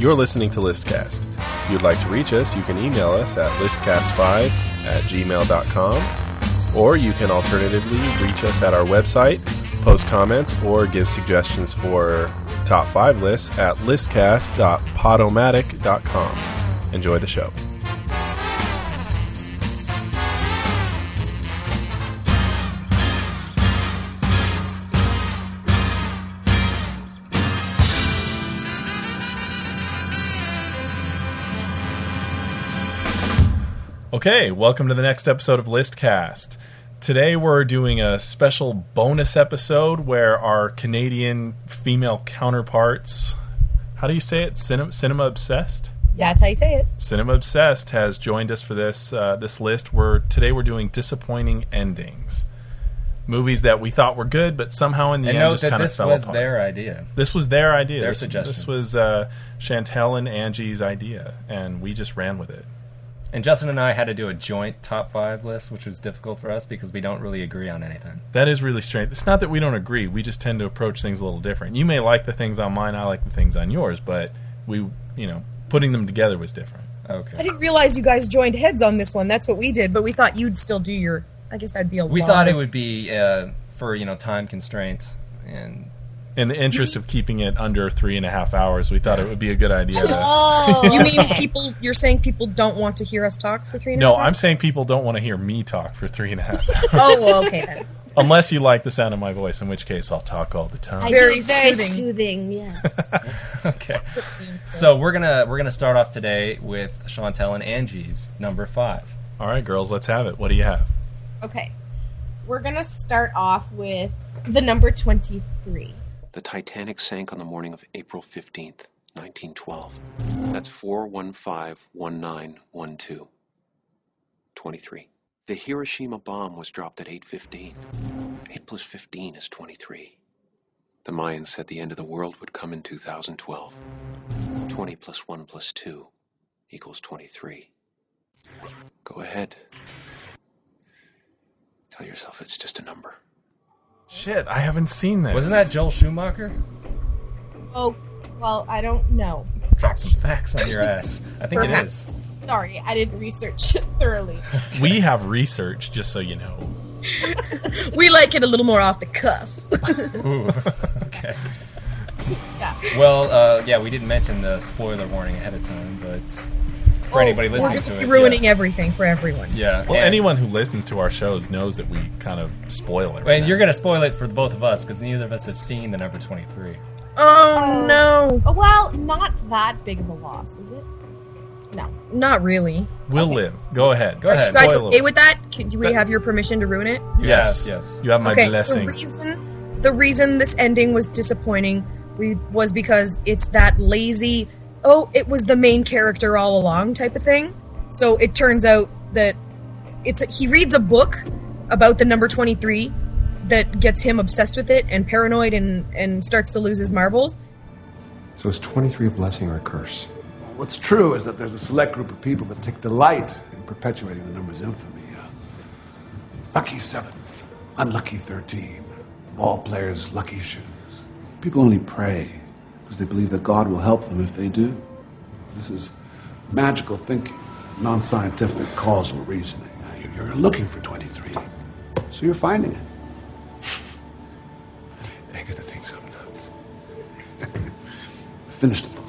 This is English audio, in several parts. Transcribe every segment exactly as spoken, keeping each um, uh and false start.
You're listening to Listcast. If you'd like to reach us, you can email us at listcast five at gmail dot com, or you can alternatively reach us at our website, post comments, or give suggestions for top five lists at listcast dot podomatic dot com. Enjoy the show. Okay, welcome to the next episode of Listcast. Today we're doing a special bonus episode where our Canadian female counterparts, how do you say it? Cinema, cinema Obsessed? Yeah, that's how you say it. Cinema Obsessed has joined us for this uh, this list. Where today we're doing disappointing endings. Movies that we thought were good, but somehow in the and end note just that kind of this fell was apart. their idea. This was their idea. Their this, suggestion. This was uh, Chantel and Angie's idea, and we just ran with it. And Justin and I had to do a joint top five list, which was difficult for us because we don't really agree on anything. That is really strange. It's not that we don't agree. We just tend to approach things a little different. You may like the things on mine, I like the things on yours, but we, you know, putting them together was different. Okay. I didn't realize you guys joined heads on this one. That's what we did, but we thought you'd still do your... I guess that'd be a lot. We thought it would be uh, for, you know, time constraint and... In the interest of keeping it under three and a half hours, we thought it would be a good idea to... Oh! You mean people... You're saying people don't want to hear us talk for three and a No, half I'm hours? saying people don't want to hear me talk for three and a half hours. Oh, well, okay then. Unless you like the sound of my voice, in which case I'll talk all the time. I Very do, very soothing. soothing, yes. Okay. So we're gonna we're gonna start off today with Chantel and Angie's number five. All right, girls, let's have it. What do you have? Okay. We're going to start off with the number twenty-three. The Titanic sank on the morning of April fifteenth, nineteen twelve. That's four one five one nine one two. twenty-three. The Hiroshima bomb was dropped at eight fifteen. eight plus fifteen is twenty-three. The Mayans said the end of the world would come in two thousand twelve. twenty plus one plus two equals twenty-three. Go ahead. Tell yourself it's just a number. Shit, I haven't seen this. Wasn't that Joel Schumacher? Oh, well, I don't know. Drop some facts on your ass. I think Perhaps. it is. Sorry, I didn't research it thoroughly. We have research, just so you know. We like it a little more off the cuff. Ooh, okay. Yeah. Well, uh, yeah, we didn't mention the spoiler warning ahead of time, but for anybody We're listening going to to it, be ruining yeah. everything for everyone. Yeah. Well, and, anyone who listens to our shows knows that we kind of spoil it. And you're going to spoil it for both of us because neither of us have seen the number twenty-three. Oh, no. Oh, well, not that big of a loss, is it? No. Not really. We'll Okay. live. Go ahead. Go Are ahead. you guys Spoil okay it. with that? Can, do we have your permission to ruin it? Yes. Yes. You have my okay, blessing. The reason, the reason this ending was disappointing we, was because it's that lazy, oh, it was the main character all along type of thing. So it turns out that it's a, he reads a book about the number twenty-three that gets him obsessed with it and paranoid and, and starts to lose his marbles. So is twenty-three a blessing or a curse? What's true is that there's a select group of people that take delight in perpetuating the number's infamy. Uh, lucky seven, unlucky thirteen, ball players' lucky shoes. People only pray because they believe that God will help them if they do. This is magical thinking, non-scientific causal reasoning. Uh, you- You're looking for twenty-three, so you're finding it. Agatha thinks I'm nuts. Finish the book.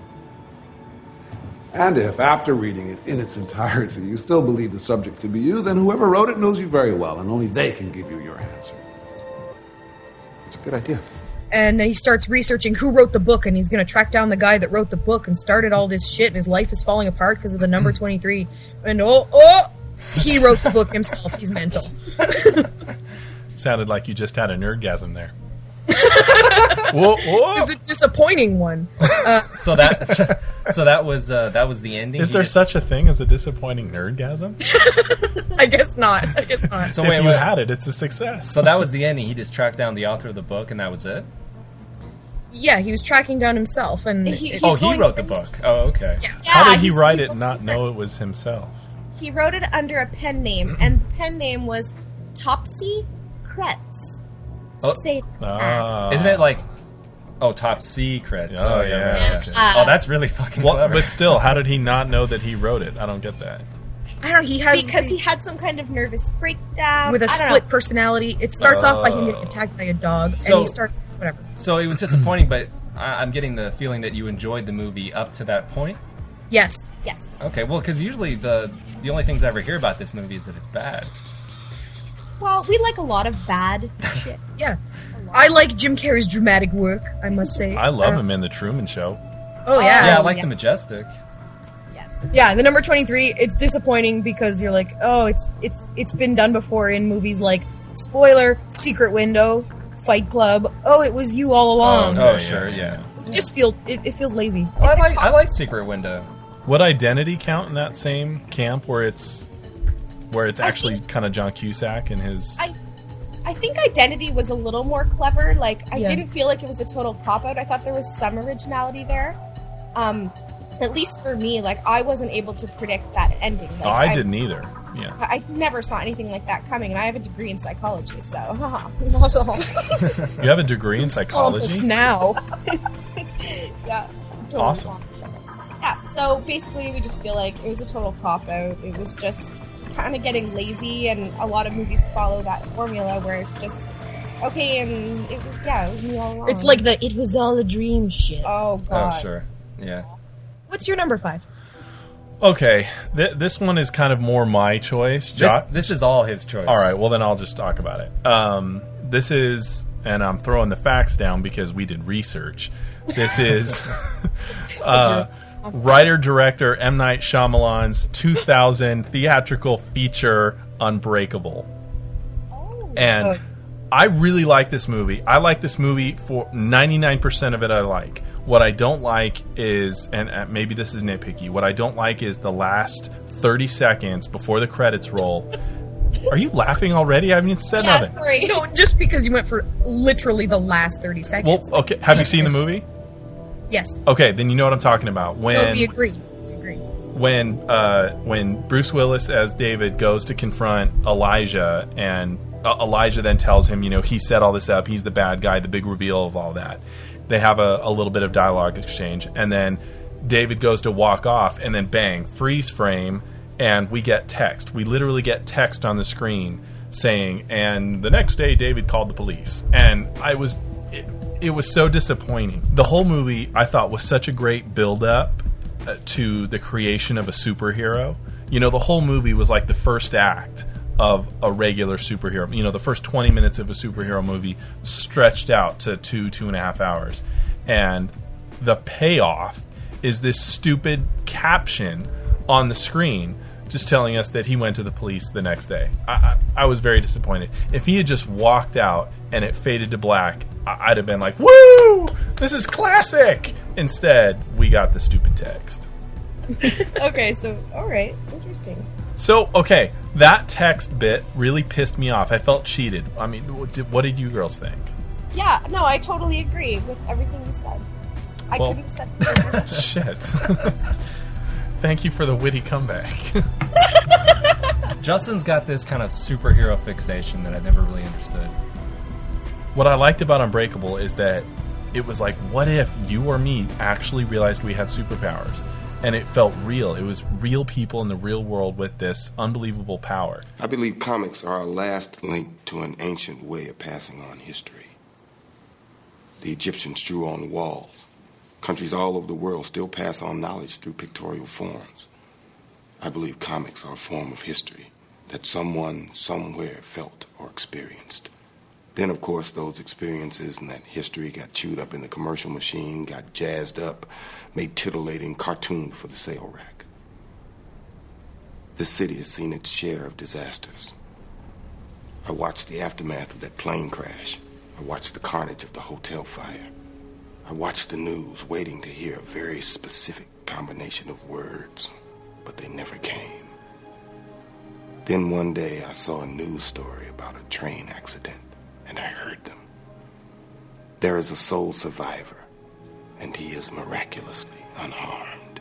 And if, after reading it in its entirety, you still believe the subject to be you, then whoever wrote it knows you very well, and only they can give you your answer. It's a good idea. And he starts researching who wrote the book, and he's going to track down the guy that wrote the book and started all this shit, and his life is falling apart because of the number twenty-three. And oh, oh, he wrote the book himself. He's mental. Sounded like you just had a nerdgasm there. Whoa, whoa. It's a disappointing one. Uh, So that so that was uh, that was the ending. Is He there just- such a thing as a disappointing nerdgasm? I guess not. I guess not. So if wait, you wait. had it, it's a success. So that was the ending. He just tracked down the author of the book, and that was it. Yeah, he was tracking down himself, and He- it- He's Oh, he going wrote the crazy. book. Oh, okay. yeah. Yeah, How did he he's- write he it and not know it was himself? He wrote it under a pen name, and the pen name was Topsy Kretz. Oh. Say Ah. Isn't it like Oh, top secrets. Oh, Oh, yeah. yeah. yeah. Okay. Uh, oh, that's really fucking Well, clever. but still, how did he not know that he wrote it? I don't get that. I don't know. He has Because he had some kind of nervous breakdown. with a I don't split know. personality. It starts off by him Oh. getting attacked by a dog, So- and he starts whatever. So it was disappointing, but I- I'm getting the feeling that you enjoyed the movie up to that point. Yes. Yes. Okay, well, because usually the the only things I ever hear about this movie is that it's bad. Well, we like a lot of bad shit. Yeah. I like Jim Carrey's dramatic work, I must say. I love Uh, him in The Truman Show. Oh, yeah. Yeah, I like yeah. the Majestic. Yes. Yeah, the number twenty-three, it's disappointing because you're like, oh, it's it's it's been done before in movies like, spoiler, Secret Window, Fight Club. Oh, it was you all along. Oh, yeah, sure, yeah, yeah. It just feel it, it feels lazy. Well, I It's a like com- I like Secret Window. Would Identity count in that same camp where it's where it's I actually think- kind of John Cusack and his? I I think Identity was a little more clever. Like, I Yeah. didn't feel like it was a total cop-out. I thought there was some originality there. Um, at least for me, like, I wasn't able to predict that ending. Like, oh, I, didn't either. Yeah. I never saw anything like that coming, and I have a degree in psychology, so haha. You have a degree in psychology. now. Yeah. Totally Awesome. wrong. Yeah, so basically we just feel like it was a total cop-out. It was just kind of getting lazy, and a lot of movies follow that formula where it's just, okay, and it was, yeah, it was me all along. It's like the "it was all a dream" shit. Oh, God. Oh, sure. Yeah. What's your number five? Okay, th- this one is kind of more my choice. This, Jo- this is all his choice. All right, well then I'll just talk about it. Um, this is, and I'm throwing the facts down because we did research. This is uh, writer-director M. Night Shyamalan's two thousand theatrical feature Unbreakable. And I really like this movie. I like this movie for ninety-nine percent of it I like. What I don't like is, and uh, maybe this is nitpicky, what I don't like is the last thirty seconds before the credits roll. Are you laughing already? I haven't even said Yeah, nothing. sorry. No, just because you went for literally the last thirty Well, seconds. okay. Have you seen the movie? Yes. Okay, then you know what I'm talking about. When No, we agree. We agree. when uh, when Bruce Willis as David goes to confront Elijah, and uh, Elijah then tells him, you know, he set all this up. He's the bad guy. The big reveal of all that. They have a, a little bit of dialogue exchange, and then David goes to walk off, and then bang, freeze frame, and we get text. We literally get text on the screen saying, and the next day David called the police. And I was, it, it was so disappointing. The whole movie I thought was such a great build-up uh, to the creation of a superhero. You know, the whole movie was like the first act of a regular superhero. You know, the first twenty minutes of a superhero movie stretched out to two, two and a half hours. And the payoff is this stupid caption on the screen just telling us that he went to the police the next day. I, I, I was very disappointed. If he had just walked out and it faded to black, I, I'd have been like, woo! This is classic! Instead, we got the stupid text. Okay, so, alright, interesting. So, okay, that text bit really pissed me off. I felt cheated. I mean, what did, what did you girls think? Yeah, no, I totally agree with everything you said. I Well- couldn't have said it better. Shit. Thank you for the witty comeback. Justin's got this kind of superhero fixation that I never really understood. What I liked about Unbreakable is that it was like, what if you or me actually realized we had superpowers? And it felt real. It was real people in the real world with this unbelievable power. I believe comics are our last link to an ancient way of passing on history. The Egyptians drew on the walls. Countries all over the world still pass on knowledge through pictorial forms. I believe comics are a form of history that someone somewhere felt or experienced. Then, of course, those experiences and that history got chewed up in the commercial machine, got jazzed up, made titillating cartoons for the sale rack. This city has seen its share of disasters. I watched the aftermath of that plane crash. I watched the carnage of the hotel fire. I watched the news, waiting to hear a very specific combination of words, but they never came. Then one day I saw a news story about a train accident, and I heard them. There is a sole survivor, and he is miraculously unharmed.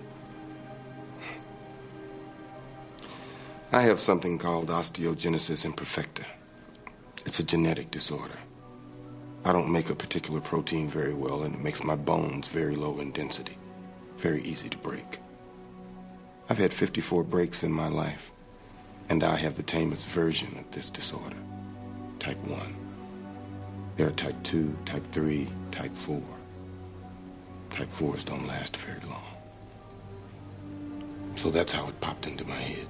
I have something called osteogenesis imperfecta. It's a genetic disorder. I don't make a particular protein very well, and it makes my bones very low in density, very easy to break. I've had fifty-four breaks in my life, and I have the tamest version of this disorder, type one. There are type two, type three, type four. Type fours don't last very long. So that's how it popped into my head.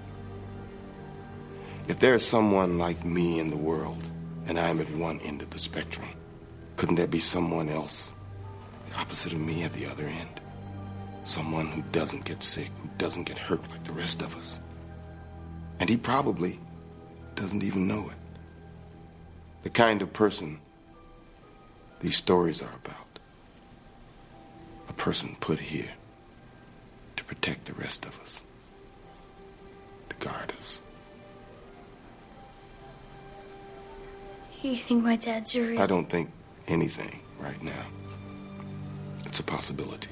If there is someone like me in the world, and I'm at one end of the spectrum, couldn't there be someone else, the opposite of me at the other end? Someone who doesn't get sick, who doesn't get hurt like the rest of us. And he probably doesn't even know it. The kind of person these stories are about. A person put here to protect the rest of us, to guard us. You think my dad's real? I don't think anything right now. It's a possibility.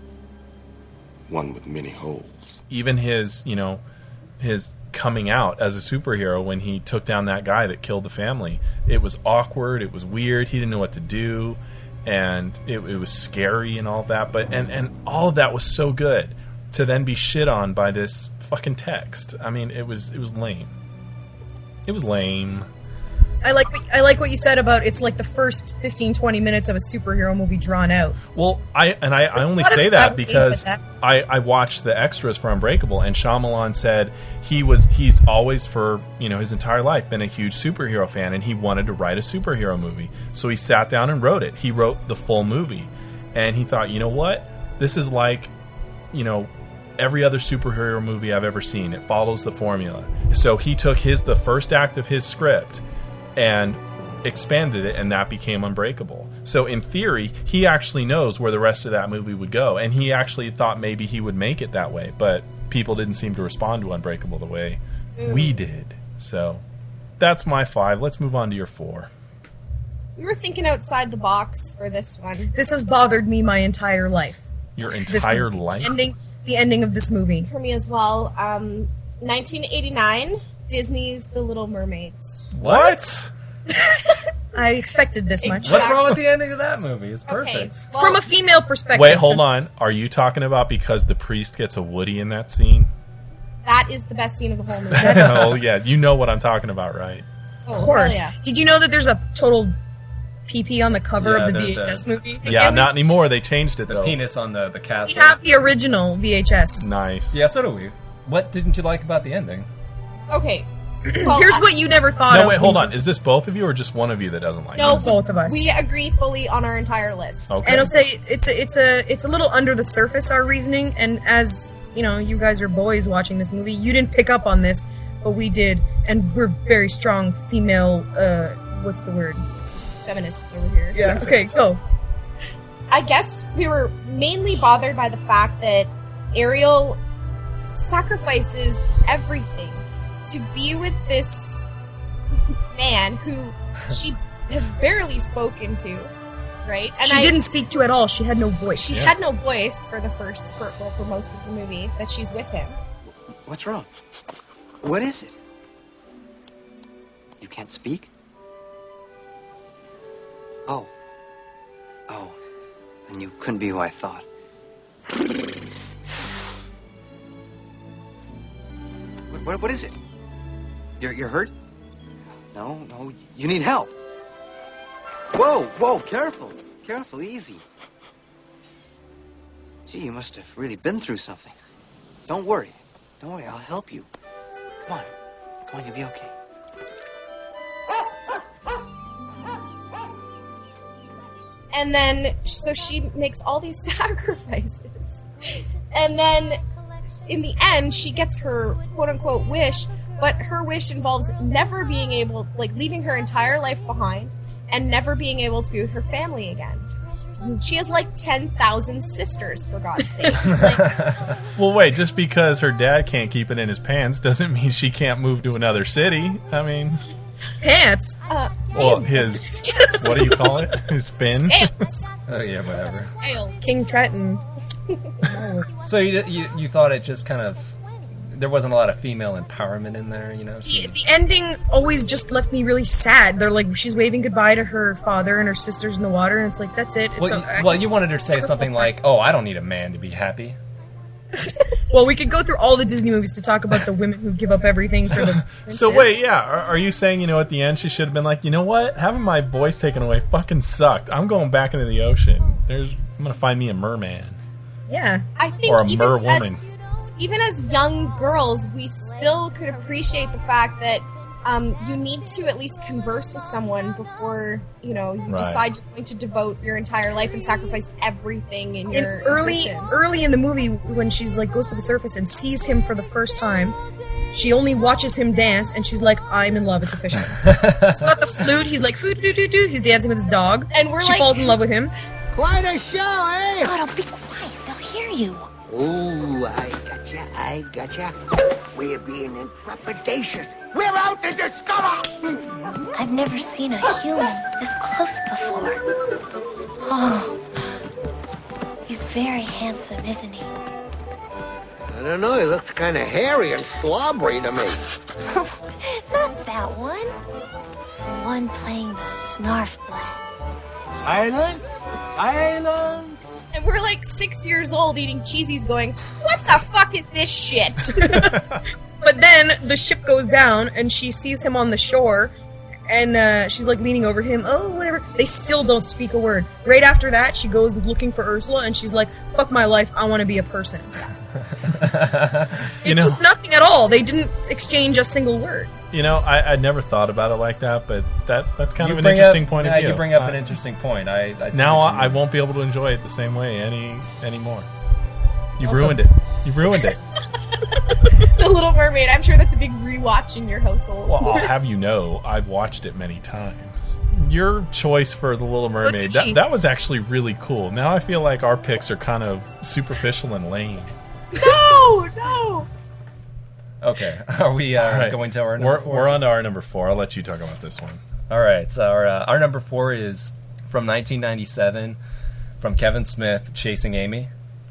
One with many holes. Even his, you know, his coming out as a superhero when he took down that guy that killed the family, it was awkward, it was weird, he didn't know what to do, and it, it was scary and all that, but and, and all of that was so good to then be shit on by this fucking text. I mean, it was it was lame. It was lame. I like what, I like what you said about it's like the first fifteen, twenty minutes of a superhero movie drawn out. Well, I and I, I only say that because I, I watched the extras for Unbreakable, and Shyamalan said he was he's always for you know his entire life been a huge superhero fan, and he wanted to write a superhero movie. So he sat down and wrote it. He wrote the full movie, and he thought, you know what, this is like, you know. every other superhero movie I've ever seen. It follows the formula. So he took his the first act of his script and expanded it, and that became Unbreakable. So in theory, he actually knows where the rest of that movie would go, and he actually thought maybe he would make it that way, but people didn't seem to respond to Unbreakable the way mm. we did. So that's my five. Let's move on to your four. We were thinking outside the box for this one. This has bothered me my entire life. Your entire this, life? The ending, the ending of this movie. For me as well. Um, nineteen eighty-nine, Disney's The Little Mermaid. What? I expected this much. What's wrong with the ending of that movie? It's perfect. Okay, well, from a female perspective. Wait, hold on. Are you talking about because the priest gets a Woody in that scene? That is the best scene of the whole movie. Oh, yeah. You know what I'm talking about, right? Of course. Oh, yeah. Did you know that there's a total pee-pee on the cover Yeah, of the there's V H S a- movie? Yeah, not anymore. They changed it, The though. penis on the, the We castle. have the original V H S. Nice. Yeah, so do we. What didn't you like about the ending? Okay. Well, Here's I- what you never thought of. No, wait, hold when on. Is this both of you or just one of you that doesn't like No, it? both of us. We agree fully on our entire list. Okay. And I'll say it's a, it's a it's a little under the surface, our reasoning, and as you know, you guys are boys watching this movie, you didn't pick up on this, but we did, and we're very strong female. Uh, what's the word? Feminists over here. Yeah. Okay, go. I guess we were mainly bothered by the fact that Ariel sacrifices everything to be with this man who she has barely spoken to, right? And she I, didn't speak to at all. She had no voice. She had no voice for the first, for, well, for most of the movie that she's with him. What's wrong? What is it? You can't speak? Oh. Oh. Then you couldn't be who I thought. What, what, what is it? You're, you're hurt? No, no, you need help. Whoa, whoa, careful. Careful, easy. Gee, you must have really been through something. Don't worry. Don't worry, I'll help you. Come on. Come on, you'll be okay. And then, so she makes all these sacrifices. And then, in the end, she gets her quote-unquote wish, but her wish involves never being able, like, leaving her entire life behind and never being able to be with her family again. She has, like, ten thousand sisters, for God's sakes. Like, Well, wait, just because her dad can't keep it in his pants doesn't mean she can't move to another city. I mean... Pants? Uh, well, his... What do you call it? His fin? Scales. Oh, yeah, whatever. Scales. King Triton. So you, you you thought it just kind of... there wasn't a lot of female empowerment in there, you know. She, The ending always just left me really sad. They're like, she's waving goodbye to her father and her sisters in the water, and it's like, that's it. It's well, o- you, I well, just- you wanted her to say something like, "Oh, I don't need a man to be happy." Well, we could go through all the Disney movies to talk about the women who give up everything for the princess. So wait, yeah, are, are you saying, you know, at the end she should have been like, you know what, having my voice taken away fucking sucked. I'm going back into the ocean. There's, I'm gonna find me a merman. Yeah, I think or a even mer as- woman. Even as young girls, we still could appreciate the fact that um, you need to at least converse with someone before you know you Right. decide you're going to devote your entire life and sacrifice everything in in your early existence. early in the movie when she's like goes to the surface and sees him for the first time, she only watches him dance and she's like, I'm in love, it's official. It's not the flute, he's like foo doo doo doo, he's dancing with his dog, and we're she like- falls in love with him. Quite a show, eh? Scotto, be quiet. They'll hear you. Ooh, I gotcha, I gotcha. We're being intrepidatious. We're out to discover! I've never seen a human this close before. Oh, he's very handsome, isn't he? I don't know, he looks kind of hairy and slobbery to me. Not that one. The one playing the snarf blade. Silence! Silence! And we're like six years old eating cheesies going, what the fuck is this shit? But then the ship goes down and she sees him on the shore and uh, she's like leaning over him, oh whatever. They still don't speak a word. Right after that she goes looking for Ursula and she's like, fuck my life, I want to be a person. You It know, took nothing at all. They didn't exchange a single word. you know, I, I'd never thought about it like that, but that that's kind You of an bring interesting up- point yeah, of view. you bring up Uh, an interesting point. I, I see now what you I, I mean. won't be able to enjoy it the same way any anymore. You've Okay. ruined it. You've ruined it. The Little Mermaid, I'm sure that's a big rewatch in your household. Well, I'll have you know, I've watched it many times. Your choice for The Little Mermaid, What's that, she- that was actually really cool. Now I feel like our picks are kind of superficial and lame. No, no. Okay, are we uh, All right. going to our number we're, four? We're on to our number four. I'll let you talk about this one. All right, so our uh, our number four is from nineteen ninety-seven, from Kevin Smith, Chasing Amy.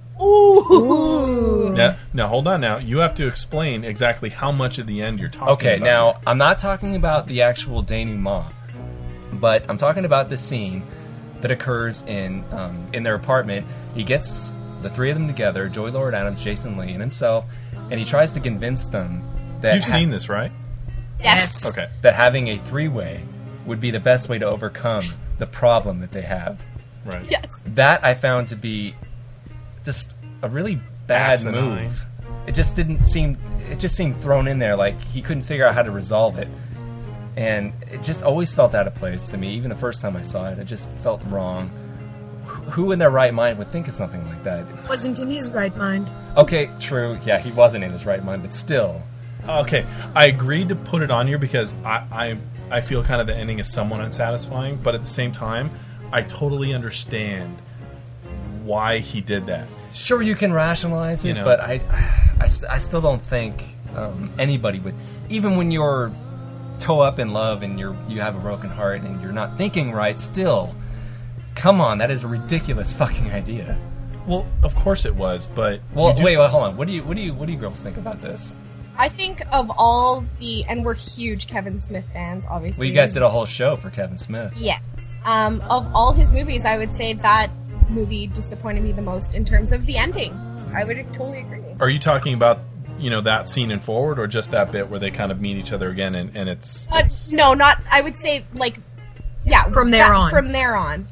Ooh. Now, now, hold on now. You have to explain exactly how much of the end you're talking Okay, about. now I'm not talking about the actual denouement, but I'm talking about the scene that occurs in um, in their apartment. He gets the three of them together: Joy Lord Adams, Jason Lee, and himself, and he tries to convince them that You've seen this, right? Yes. Okay. that having a three-way would be the best way to overcome the problem that they have. Right. Yes. That I found to be just a really bad Asinine. move. It just didn't seem. It just seemed thrown in there like he couldn't figure out how to resolve it, and it just always felt out of place to me. Even the first time I saw it, it just felt wrong. Wh- Who in their right mind would think of something like that? Wasn't in his right mind. Okay, true. Yeah, he wasn't in his right mind, but still. Okay, I agreed to put it on here because I, I I feel kind of the ending is somewhat unsatisfying, but at the same time, I totally understand why he did that. Sure, you can rationalize it, You know. but I, I, s- I still don't think um, anybody would. Even when you're toe up in love and you're you have a broken heart and you're not thinking right, still, come on, that is a ridiculous fucking idea. Well, of course it was, but Well, you do- wait, wait, hold on. What do you, what do you, what do you girls think about this? I think of all the, and we're huge Kevin Smith fans, obviously. Well, you guys did a whole show for Kevin Smith. Yes. Um, of all his movies, I would say that movie disappointed me the most in terms of the ending. I would totally agree. Are you talking about, you know, that scene and forward, or just that bit where they kind of meet each other again and, and it's, Uh, no, not. I would say like, yeah, From there that- on. From there on.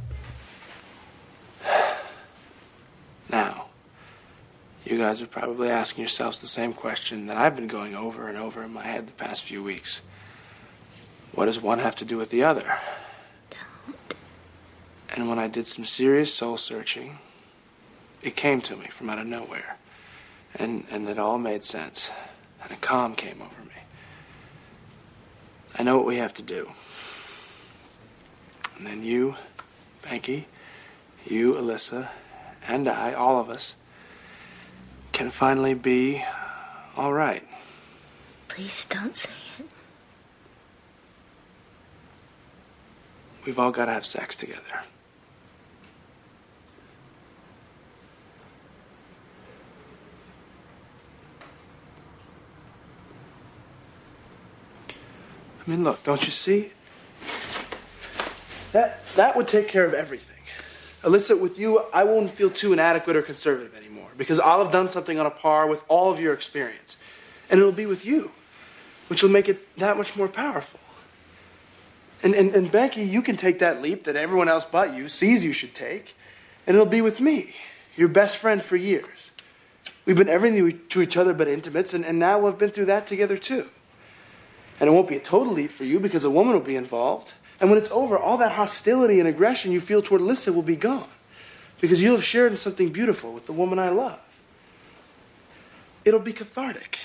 Now, you guys are probably asking yourselves the same question that I've been going over and over in my head the past few weeks. What does one have to do with the other? And when I did some serious soul searching, it came to me from out of nowhere. And, and it all made sense. And a calm came over me. I know what we have to do. And then you, Banky, you, Alyssa, and I, all of us, can finally be all right. Please don't say it. We've all got to have sex together. I mean, look, don't you see? That that would take care of everything. Alyssa, with you, I won't feel too inadequate or conservative anymore because I'll have done something on a par with all of your experience. And it'll be with you, which will make it that much more powerful. And, and, and Becky, you can take that leap that everyone else but you sees you should take, and it'll be with me, your best friend for years. We've been everything to each other but intimates, and, and now we've been through that together too. And it won't be a total leap for you because a woman will be involved. And when it's over, all that hostility and aggression you feel toward Alyssa will be gone because you'll have shared in something beautiful with the woman I love. It'll be cathartic.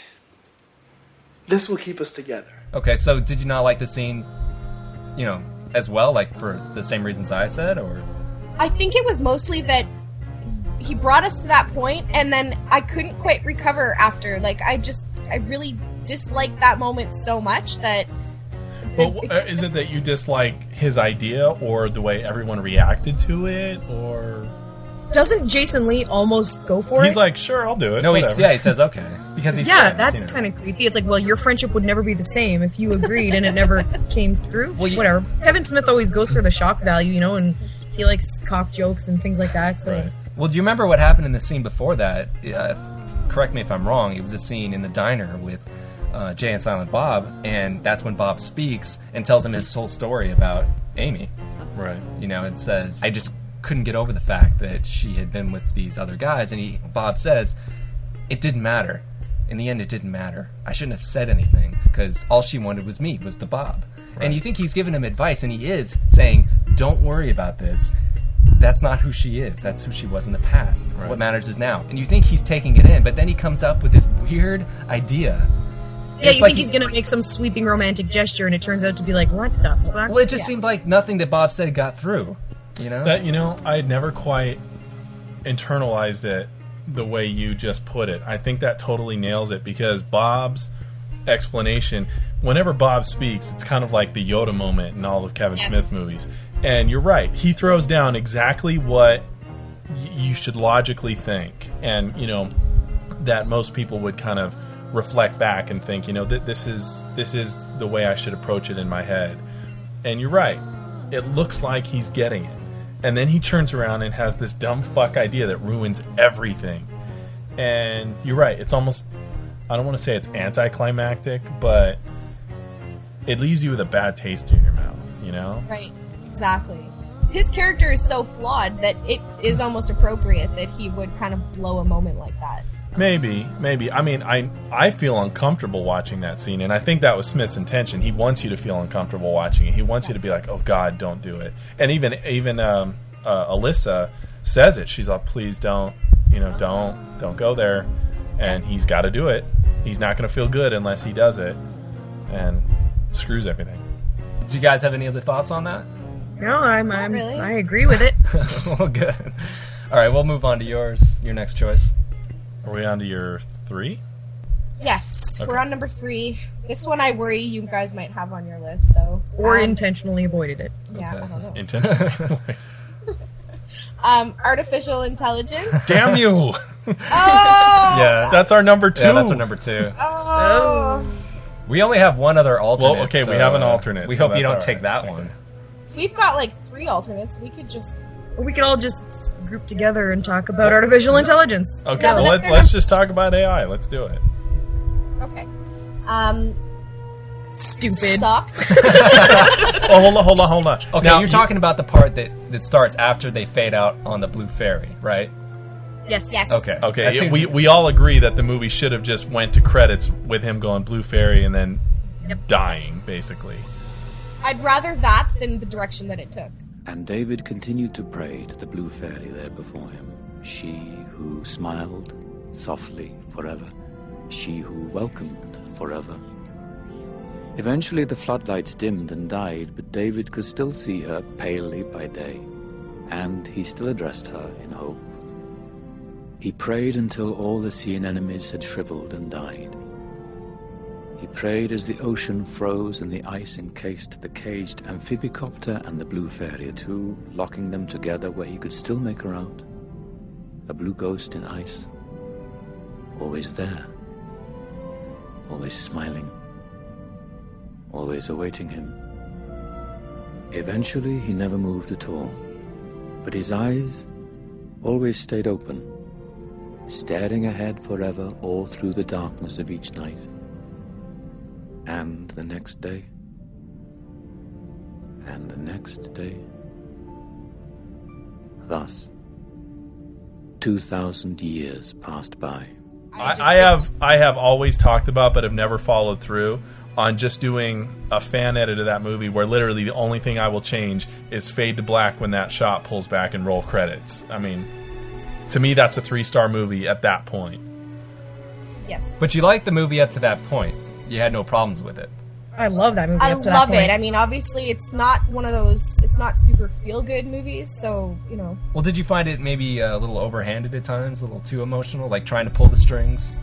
This will keep us together. Okay, so did you not like the scene, you know, as well, like for the same reasons I said, or? I think it was mostly that he brought us to that point, and then I couldn't quite recover after. Like, I just, I really disliked that moment so much that... Well, uh, is it that you dislike his idea or the way everyone reacted to it, or... Doesn't Jason Lee almost go for he's it? He's like, sure, I'll do it. No, he's, yeah, he says okay. Because he's yeah, that's kind of creepy. It's like, well, your friendship would never be the same if you agreed and it never came through. Well, you, Whatever. Kevin Smith always goes for the shock value, you know, and he likes cock jokes and things like that. So. Right. Well, do you remember what happened in the scene before that? Uh, correct me if I'm wrong. It was a scene in the diner with uh, Jay and Silent Bob, and that's when Bob speaks and tells him his whole story about Amy. Right. You know, it says, I just couldn't get over the fact that she had been with these other guys, and he, Bob says, it didn't matter. In the end, it didn't matter. I shouldn't have said anything, because all she wanted was me, was the Bob. Right. And you think he's giving him advice, and he is saying, don't worry about this. That's not who she is. That's who she was in the past. Right. What matters is now. And you think he's taking it in, but then he comes up with this weird idea. Yeah, you like think he's going to make some sweeping romantic gesture, and it turns out to be like, what the fuck? Well, it just yeah. seemed like nothing that Bob said got through. You know? That, you know, I had never quite internalized it the way you just put it. I think that totally nails it, because Bob's explanation, whenever Bob speaks, it's kind of like the Yoda moment in all of Kevin yes. Smith movies. And you're right. He throws down exactly what y- you should logically think. And, you know, that most people would kind of reflect back and think, you know, that this is this is the way I should approach it in my head. And you're right. It looks like he's getting it. And then he turns around and has this dumb fuck idea that ruins everything. And you're right. It's almost, I don't want to say it's anticlimactic, but it leaves you with a bad taste in your mouth, you know? Right. Exactly. His character is so flawed that it is almost appropriate that he would kind of blow a moment like that. Maybe, maybe. I mean, I I feel uncomfortable watching that scene, and I think that was Smith's intention. He wants you to feel uncomfortable watching it. He wants you to be like, "Oh God, don't do it." And even even um, uh, Alyssa says it. She's like, "Please don't, you know, don't don't go there." And he's got to do it. He's not going to feel good unless he does it, and screws everything. Do you guys have any other thoughts on that? No, I'm, I'm really. I agree with it. Well, good. All right, we'll move on to yours. Your next choice. Are we on to your three? Yes, okay. We're on number three. This one I worry you guys might have on your list, though. Or um, intentionally avoided it. Yeah, okay. I don't know. Intentionally. um, artificial intelligence. Damn you! Oh! Yeah, that's our number two. Yeah, that's our number two. Oh! We only have one other alternate. Well, okay, so, we have an alternate. We so hope you don't right. take that one. We've got like three alternates. We could just... Or we could all just group together and talk about artificial intelligence. Okay, Yeah, well, let's let, let's just talk about A I. Let's do it. Okay. Um... Stupid. Sucked. Oh, hold on, hold on, hold on. Okay, Now, you're talking about the part that, that starts after they fade out on the blue fairy, right? Yes. Yes. Okay. Okay, That yeah, seems- we we all agree that the movie should have just went to credits with him going Blue Fairy and then Yep. dying, basically. I'd rather that than the direction that it took. And David continued to pray to the blue fairy there before him, she who smiled softly forever, she who welcomed forever. Eventually the floodlights dimmed and died, but David could still see her palely by day, and he still addressed her in hope. He prayed until all the sea anemones had shriveled and died. He prayed as the ocean froze and the ice encased the caged amphibicopter and the blue fairy too, locking them together where he could still make her out. A blue ghost in ice, always there, always smiling, always awaiting him. Eventually, he never moved at all, but his eyes always stayed open, staring ahead forever all through the darkness of each night. And the next day, and the next day. Thus, two thousand years passed by. I, I have I have always talked about, but have never followed through on just doing a fan edit of that movie where literally the only thing I will change is fade to black when that shot pulls back and roll credits. I mean, to me, that's a three-star movie at that point. Yes. But you liked the movie up to that point. You had no problems with it. I love that movie. I up to love that point. it. I mean, obviously, it's not one of those. It's not super feel-good movies, so you know. Well, did you find it maybe a little overhanded at times, a little too emotional, like trying to pull the strings?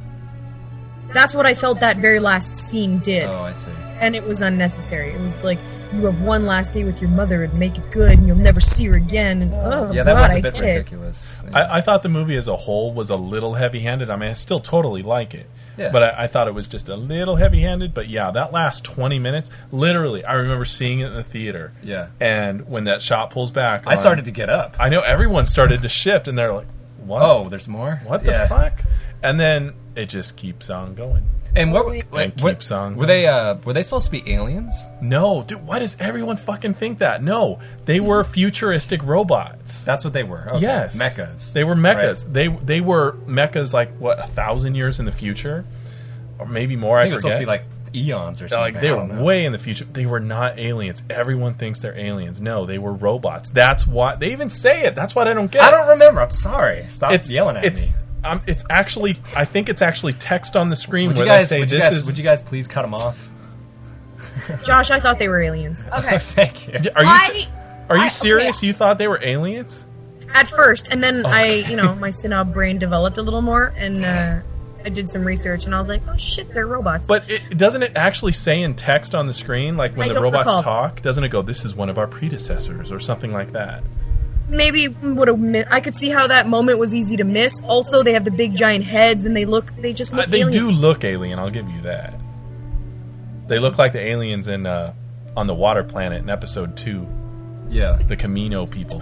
That's what I felt that very last scene did. Oh, I see. And it was unnecessary. It was like, you have one last day with your mother and make it good, and you'll never see her again. And, oh, yeah, that God, was a I bit get it. ridiculous. I, I thought the movie as a whole was a little heavy-handed. I mean, I still totally like it. Yeah. But I, I thought it was just a little heavy-handed. But yeah, that last twenty minutes, literally, I remember seeing it in the theater. Yeah. And when that shot pulls back, I on- started to get up. I know everyone started to shift, and they're like, "What? Oh, there's more? What Yeah. the fuck?" And then it just keeps on going. And what? And Wait, keeps what- on. Were they? Uh, were they supposed to be aliens? No, dude. Why does everyone fucking think that? No, they were futuristic robots. That's what they were. Okay. Yes, Mechas. They were mechas. They they were mechas like what, a thousand years in the future, or maybe more. I I, think it was forget. supposed to be like eons or something. Like they I were don't know. way in the future. They were not aliens. Everyone thinks they're aliens. No, they were robots. That's why they even say it. That's what I don't get. I don't remember. I'm sorry. Stop It's yelling at it's, me. Um, it's actually. I think it's actually text on the screen Would where you guys? they say Would you this guys? is. Would you guys please cut them off? Josh, I thought they were aliens. Okay. Thank you. Are you? I- are you I- okay. serious? You thought they were aliens? At first, and then I, you know, my Sinob brain developed a little more, and uh, I did some research, and I was like, oh shit, they're robots. But it, doesn't it actually say in text on the screen, like when I the don't robots recall. talk? Doesn't it go, "This is one of our predecessors" or something like that? Maybe would have. Mi- I could see how that moment was easy to miss. Also, they have the big giant heads, and they look. They just Uh, look. they alien. do look alien. I'll give you that. They look like the aliens in uh, on the water planet in episode two. Yeah, the Camino people.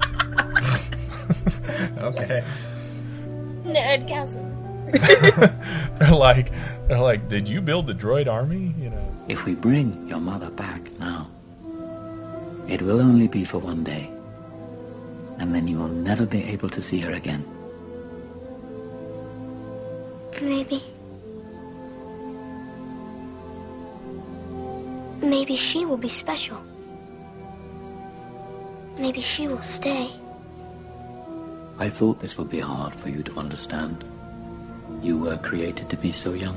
Okay. Nerdgasm. They're like, they're like, did you build the droid army? You know. If we bring your mother back now, it will only be for one day, and then you will never be able to see her again. Maybe. Maybe she will be special. Maybe she will stay. I thought this would be hard for you to understand. You were created to be so young.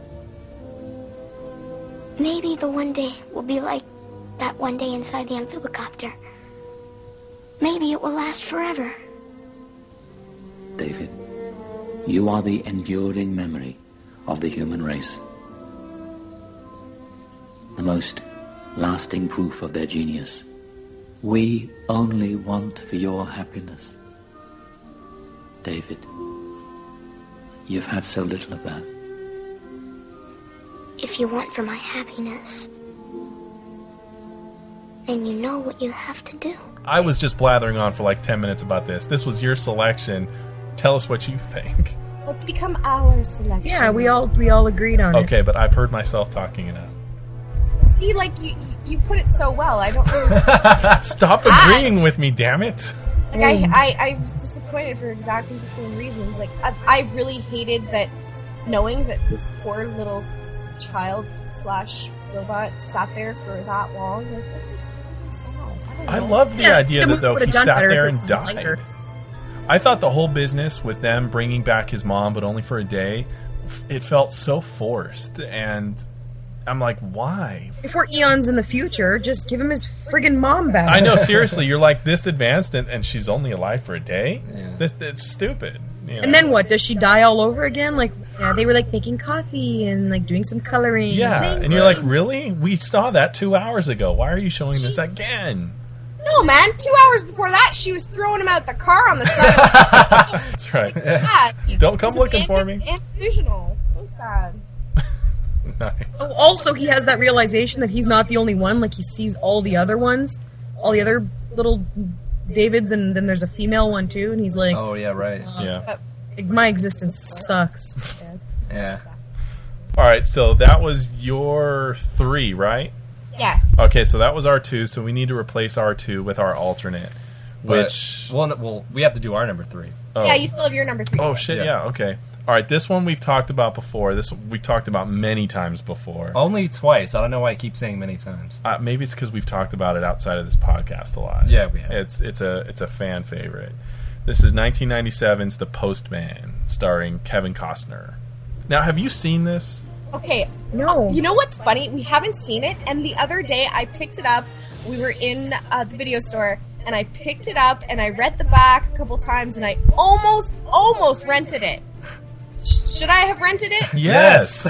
Maybe the one day will be like that one day inside the amphibicopter. Maybe it will last forever. David, you are the enduring memory of the human race. The most lasting proof of their genius. We only want for your happiness. David, you've had so little of that. If you want for my happiness, then you know what you have to do. I was just blathering on for like ten minutes about this. This was your selection. Tell us what you think. Let's become our selection. Yeah, we all we all agreed on it. Okay, but I've heard myself talking enough. See, like you, you put it so well. I don't. Really, Stop agreeing with me, damn it. like I, I, I was disappointed for exactly the same reasons. Like I, I really hated that, knowing that this poor little child slash robot sat there for that long. Like this was really sad. I, don't I know. love the Yeah, idea the that movie though would've he done sat better if there it and was died. lighter. I thought the whole business with them bringing back his mom, but only for a day, it felt so forced. And I'm like, why? If we're eons in the future, just give him his friggin' mom back. I know, seriously, you're like this advanced, and, and she's only alive for a day. This it's stupid. You know? And then what? Does she die all over again? Like, yeah, they were like making coffee and like doing some coloring. Yeah, Bling, and you're like, bling. really? We saw that two hours ago. Why are you showing this again? No, man. Two hours before that, she was throwing him out the car on the side. of the That's right. Sad. Don't come It was looking for me. abandoned and delusional. So sad. Nice. Oh, also, he has that realization that he's not the only one. Like, he sees all the other ones, all the other little Davids, and then there's a female one, too, and he's like... Oh, yeah, right. Uh, Yeah. My existence sucks. Yeah. All right, so that was your three, right? Yes. Okay, so that was our two, so we need to replace our two with our alternate, But- which... well, no, well, we have to do our number three. Oh. Yeah, you still have your number three. Oh, shit, Yeah. yeah, okay. All right, this one we've talked about before. This we've talked about many times before. Only twice. I don't know why I keep saying many times. Uh, maybe it's because we've talked about it outside of this podcast a lot. Yeah, we have. It's it's a it's a fan favorite. This is nineteen ninety-seven's The Postman, starring Kevin Costner. Now, have you seen this? Okay. No. You know what's funny? We haven't seen it, and the other day I picked it up. We were in uh, the video store, and I picked it up, and I read the back a couple times, and I almost, almost rented it. Sh- should I have rented it? Yes.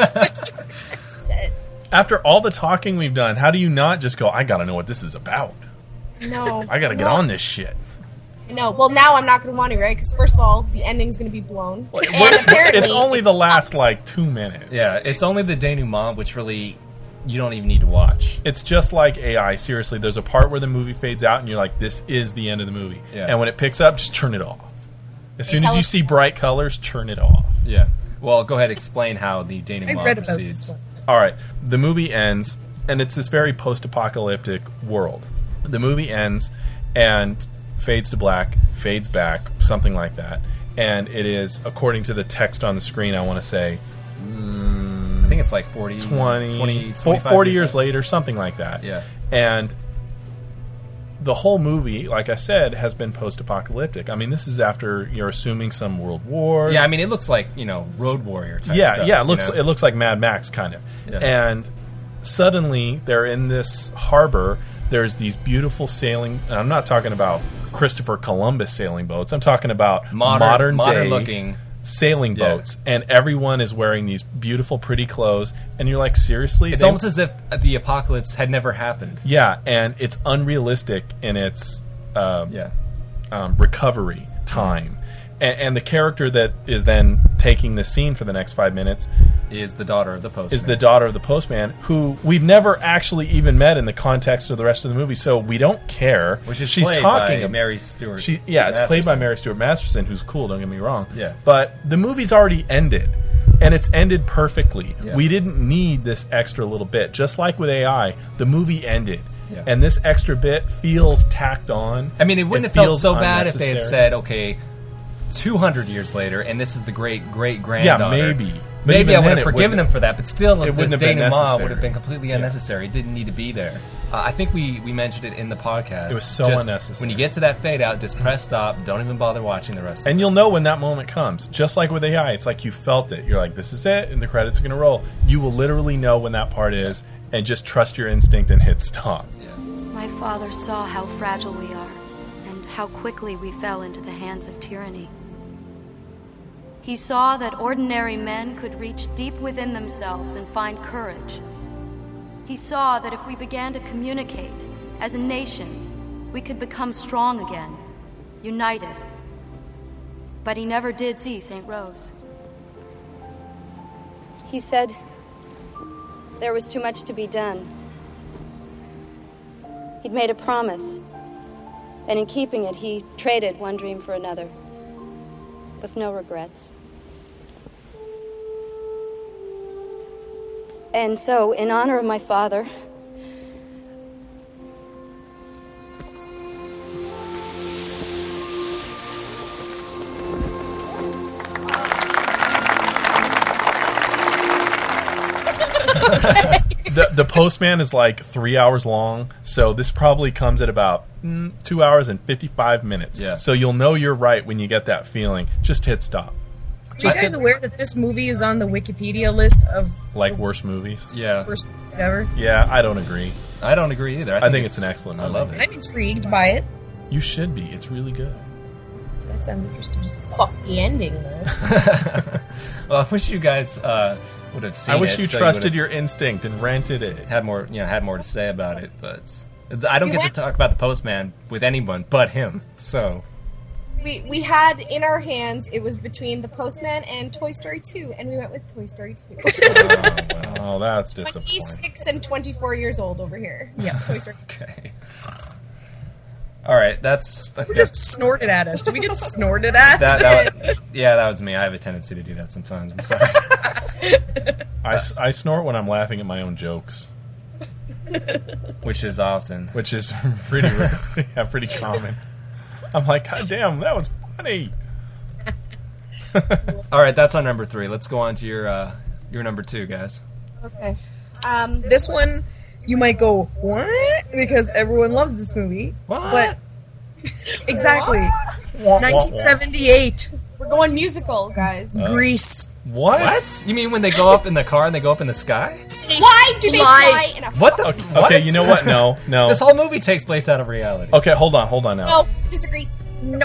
Shit. After all the talking we've done, how do you not just go, I gotta know what this is about? No. I gotta get no. on this shit. No. Well, now I'm not going to want to, right? Because first of all, the ending's going to be blown. What- And apparently, it's only the last, like, two minutes. Yeah, it's only the denouement, which really you don't even need to watch. It's just like A I. Seriously, there's a part where the movie fades out, and you're like, this is the end of the movie. Yeah. And when it picks up, just turn it off. As Hey, soon as tell you us- see bright colors, turn it off. Yeah. Well, go ahead, explain how the denouement I read about proceeds. this one. All right, the movie ends, and it's this very post-apocalyptic world. The movie ends and fades to black, fades back, something like that. And it is, according to the text on the screen, I want to say, mm, I think it's like forty, twenty, twenty, fo- twenty-five forty years later, something like that. Yeah. And the whole movie, like I said, has been post-apocalyptic. I mean, this is after you're assuming some world wars. Yeah, I mean, it looks like, you know, Road Warrior type yeah, stuff. yeah, it you looks know? it looks like Mad Max kind of. Yeah. And suddenly they're in this harbor. There's these beautiful sailing. And I'm not talking about Christopher Columbus sailing boats. I'm talking about Modern- modern, modern day looking. sailing Yeah. boats, and everyone is wearing these beautiful, pretty clothes. And you're like, seriously? It's They- almost as if the apocalypse had never happened. yeah, and it's unrealistic in its um, Yeah. um, recovery time. And, and the character that is then taking the scene for the next five minutes Is the daughter of the postman. is the daughter of the postman, who we've never actually even met in the context of the rest of the movie, so we don't care. Which is she's played talking by ab- Mary Stuart She, yeah, it's played by Masterson. Mary Stuart Masterson, who's cool. Don't get me wrong. Yeah. but the movie's already ended, and it's ended perfectly. Yeah. We didn't need this extra little bit. Just like with A I, the movie ended. Yeah. And this extra bit feels tacked on. I mean, it wouldn't It have felt feels so bad if they had unnecessary. said, okay, two hundred years later, and this is the great great granddaughter. Yeah, maybe. But Maybe even I would then, have it forgiven wouldn't- them for that, but still, it this wouldn't have been denouement necessary. would have been completely unnecessary. It didn't need to be there. Uh, I think we, we mentioned it in the podcast. It was so Just unnecessary. When you get to that fade out, just press stop. Don't even bother watching the rest. And you'll know when that moment comes. Just like with A I, it's like you felt it. You're like, this is it, and the credits are going to roll. You will literally know when that part is, and just trust your instinct and hit stop. My father saw how fragile we are and how quickly we fell into the hands of tyranny. He saw that ordinary men could reach deep within themselves and find courage. He saw that if we began to communicate as a nation, we could become strong again, united. But he never did see Saint Rose. He said there was too much to be done. He'd made a promise, and in keeping it, he traded one dream for another, with no regrets. And so, in honor of my father, the the Postman is like three hours long, so this probably comes at about mm, two hours and fifty five minutes. Yeah. So you'll know you're right when you get that feeling. Just hit stop. Are you guys aware that this movie is on the Wikipedia list of Like worst movies. Yeah. worst movies ever? Yeah, I don't agree. I don't agree either. I think, it's, an excellent I movie. love it. I'm intrigued by it. You should be. It's really good. That sounds interesting. Fuck the ending, though. Well, I wish you guys uh, would have seen I wish it. you so trusted would've your instinct and rented it. had more, you know, had more to say about it. But it's, I don't You get to went- talk about the Postman with anyone but him. So we we had in our hands, it was between The Postman and Toy Story two, and we went with Toy Story two. Oh, well, that's disappointing. twenty-six and twenty-four years old over here. Yeah. Toy Story. Okay. All right, that's... Who just snorted at us? Did we get snorted at? That, that was, yeah, that was me. I have a tendency to do that sometimes. I'm sorry. I, s- I snort when I'm laughing at my own jokes. Which is often. Which is pretty yeah, pretty common. I'm like, God damn, that was funny. All right, that's our number three. Let's go on to your uh, your number two, guys. Okay. Um, this one, you might go, what? Because everyone loves this movie. What? But exactly. nineteen seventy-eight. We're going musical, guys. Uh, Grease. What? What? You mean when they go up in the car and they go up in the sky? Why do they fly in a What the? Okay, what? okay, you know what? No, no. This whole movie takes place out of reality. Okay, hold on, hold on now. No, disagree. Nope.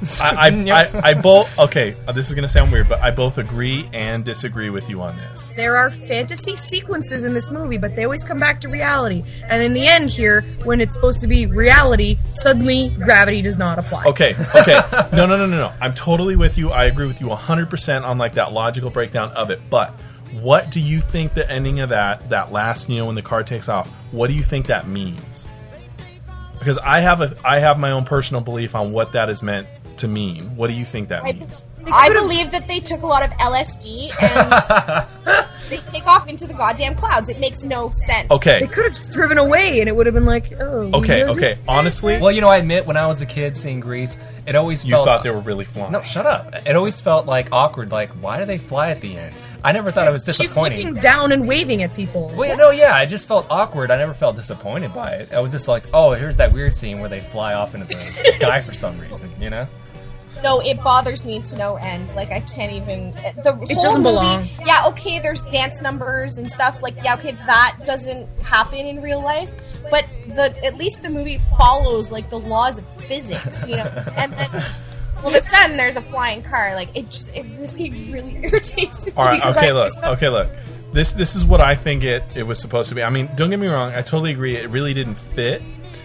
I, I, I, I both okay. This is gonna sound weird, but I both agree and disagree with you on this. There are fantasy sequences in this movie, but they always come back to reality. And in the end here, when it's supposed to be reality, suddenly gravity does not apply. Okay, okay, no, no, no, no, no. I'm totally with you. I agree with you one hundred percent on like that logical breakdown of it. But what do you think the ending of that that last, you know, when the car takes off? What do you think that means? Because I have a I have my own personal belief on what that is meant to mean. What do you think that means? I believe that they took a lot of L S D and they take off into the goddamn clouds. It makes no sense. Okay. They could have just driven away and it would have been like, oh. Okay, really? okay. Honestly, Well, you know, I admit when I was a kid seeing Grease, it always you felt thought they were really flying. No, shut up. It always felt like awkward. Like, why do they fly at the end? I never thought it was She's disappointing. looking down and waving at people. Well, no, yeah, I just felt awkward. I never felt disappointed by it. I was just like, oh, here's that weird scene where they fly off into the sky for some reason, you know? No, it bothers me to no end. Like, I can't even... The whole doesn't movie, belong. Yeah, okay, there's dance numbers and stuff. Like, yeah, okay, that doesn't happen in real life. But the at least the movie follows, like, the laws of physics, you know? And then... all of a sudden, there's a flying car. Like, it just... It really, really irritates me. All right, because okay, I- look, okay, look. This this is what I think it, it was supposed to be. I mean, don't get me wrong, I totally agree, it really didn't fit,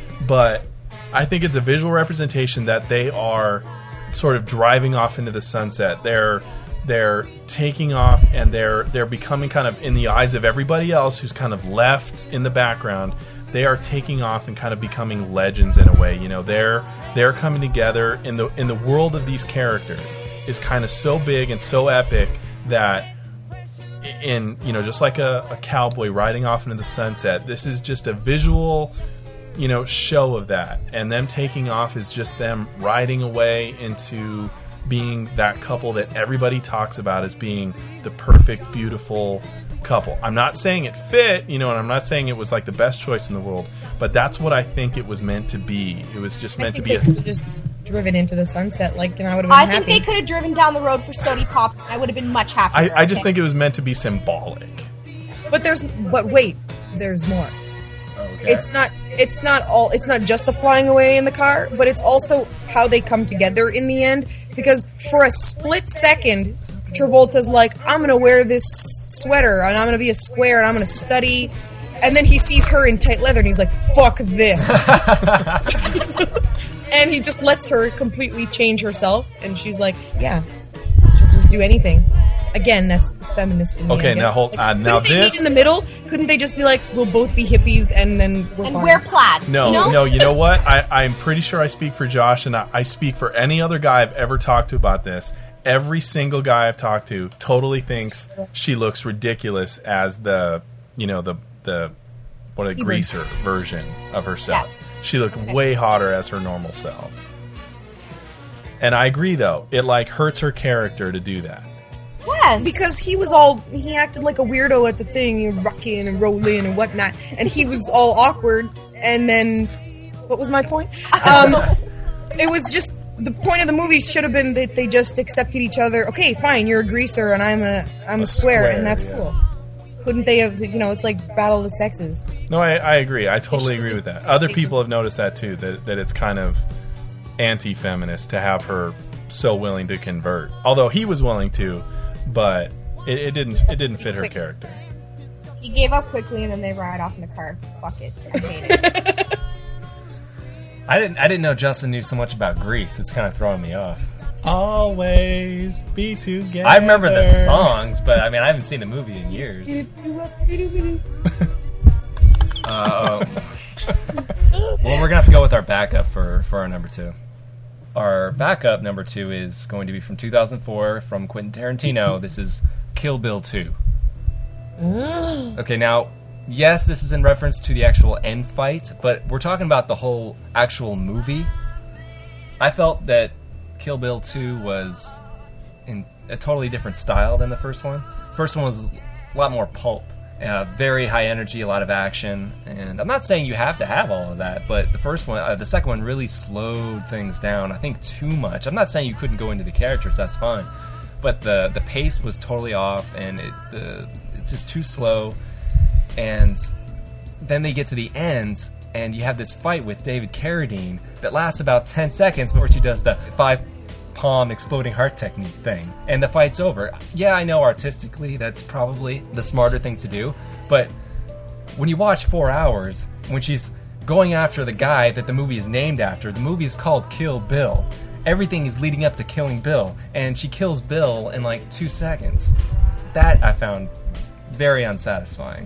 but I think it's a visual representation that they are sort of driving off into the sunset. They're they're taking off and they're they're becoming kind of in the eyes of everybody else who's kind of left in the background. They are taking off and kind of becoming legends in a way. You know, they're they're coming together in the in the world of these characters is kind of so big and so epic that in, you know, just like a, a cowboy riding off into the sunset, this is just a visual, you know, show of that. And them taking off is just them riding away into being that couple that everybody talks about as being the perfect, beautiful couple. I'm not saying it fit, you know, and I'm not saying it was like the best choice in the world, but that's what I think it was meant to be. It was just meant I to think be they a... could have just driven into the sunset, like, and I would have been I happy. think they could have driven down the road for Sody Pops, and I would have been much happier. I, I just okay? think it was meant to be symbolic. But there's, but wait, there's more. Okay. It's not, it's not all, it's not just the flying away in the car, but it's also how they come together in the end. Because for a split second, Travolta's like, I'm gonna wear this sweater, and I'm gonna be a square, and I'm gonna study. And then he sees her in tight leather, and he's like, fuck this. And he just lets her completely change herself, and she's like, yeah, she'll just do anything. Again, that's feminist in me, Okay, I guess. now hold Like, on. Now couldn't they this meet in the middle? Couldn't they just be like, we'll both be hippies, and then we're And fine? wear plaid. No, you know? no, you know what? I, I'm pretty sure I speak for Josh, and I, I speak for any other guy I've ever talked to about this. Every single guy I've talked to totally thinks she looks ridiculous as the, you know, the the what a greaser version of herself. Yes. She looked way hotter as her normal self. And I agree, though, it like hurts her character to do that. Yes. Because he was all, he acted like a weirdo at the thing, rocking and rolling and whatnot, and he was all awkward, and then, what was my point? Um, it was just, the point of the movie should have been that they just accepted each other. Okay, fine, you're a greaser, and I'm a, I'm a, A square, square, and that's yeah. cool. Couldn't they have, you know, it's like Battle of the Sexes. No, I, I agree. I totally should agree just with that. be Other safe. people have noticed that too. That that it's kind of anti-feminist to have her so willing to convert. Although he was willing to, but it, it didn't. It didn't fit her character. He gave up quickly, and then they ride off in a car. Fuck it. I hate it. I didn't. I didn't know Justin knew so much about Grease. It's kind of throwing me off. Always be together. I remember the songs, but I mean, I haven't seen the movie in years. uh, well, we're gonna have to go with our backup for for our number two. Our backup number two is going to be from two thousand four from Quentin Tarantino. This is Kill Bill two. Okay, now, yes, this is in reference to the actual end fight, but we're talking about the whole actual movie. I felt that Kill Bill two was in a totally different style than the first one. First one was a lot more pulp, uh, very high energy, a lot of action, and I'm not saying you have to have all of that, but the first one, uh, the second one really slowed things down, I think too much. I'm not saying you couldn't go into the characters, that's fine, but the the pace was totally off, and it the it's just too slow, and then they get to the end, and you have this fight with David Carradine that lasts about ten seconds before she does the five palm exploding heart technique thing, and the fight's over. Yeah, I know artistically that's probably the smarter thing to do, but when you watch four hours, when she's going after the guy that the movie is named after, the movie is called Kill Bill. Everything is leading up to killing Bill, and she kills Bill in like two seconds. That I found very unsatisfying.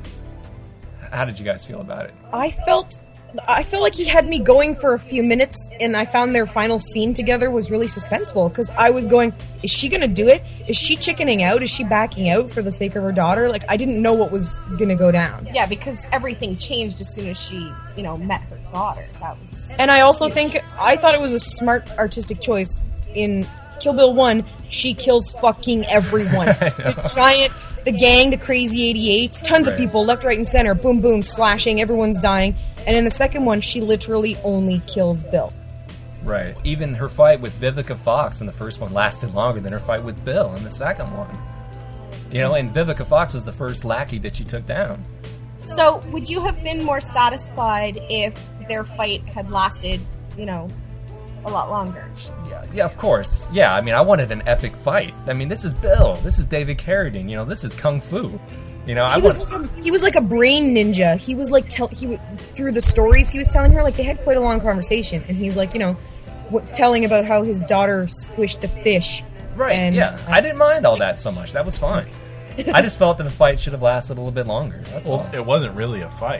How did you guys feel about it? I felt I felt like he had me going for a few minutes, and I found their final scene together was really suspenseful, because I was going, is she going to do it? Is she chickening out? Is she backing out for the sake of her daughter? Like, I didn't know what was going to go down. Yeah, because everything changed as soon as she, you know, met her daughter. That was. And I also think, I thought it was a smart artistic choice. In Kill Bill one, she kills fucking everyone. The giant, the gang, the crazy eighty-eights, tons Right. of people, left, right, and center, boom, boom, slashing, everyone's dying. And in the second one, she literally only kills Bill. Right. Even her fight with Vivica Fox in the first one lasted longer than her fight with Bill in the second one. You know, and Vivica Fox was the first lackey that she took down. So, would you have been more satisfied if their fight had lasted, you know, a lot longer? Yeah, yeah, of course. Yeah, I mean, I wanted an epic fight. I mean, this is Bill. This is David Carradine. You know, this is Kung Fu. You know, I He was, want... like a, he was like a brain ninja. He was like, tell, he w- through the stories he was telling her, like, they had quite a long conversation. And he's like, you know, w- telling about how his daughter squished the fish. Right, and yeah. I didn't mind all that so much. That was fine. I just felt that the fight should have lasted a little bit longer. That's Well, all. it wasn't really a fight.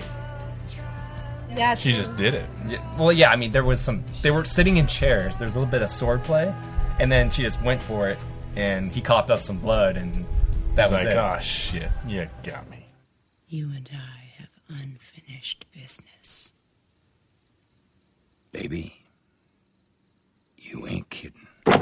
Yeah, She just did it. Yeah, well, yeah, I mean, there was some... They were sitting in chairs. There was a little bit of sword play. And then she just went for it. And he coughed up some blood. And that He's was like, it. oh, shit. You got me. You and I have unfinished business. Baby, you ain't kidding.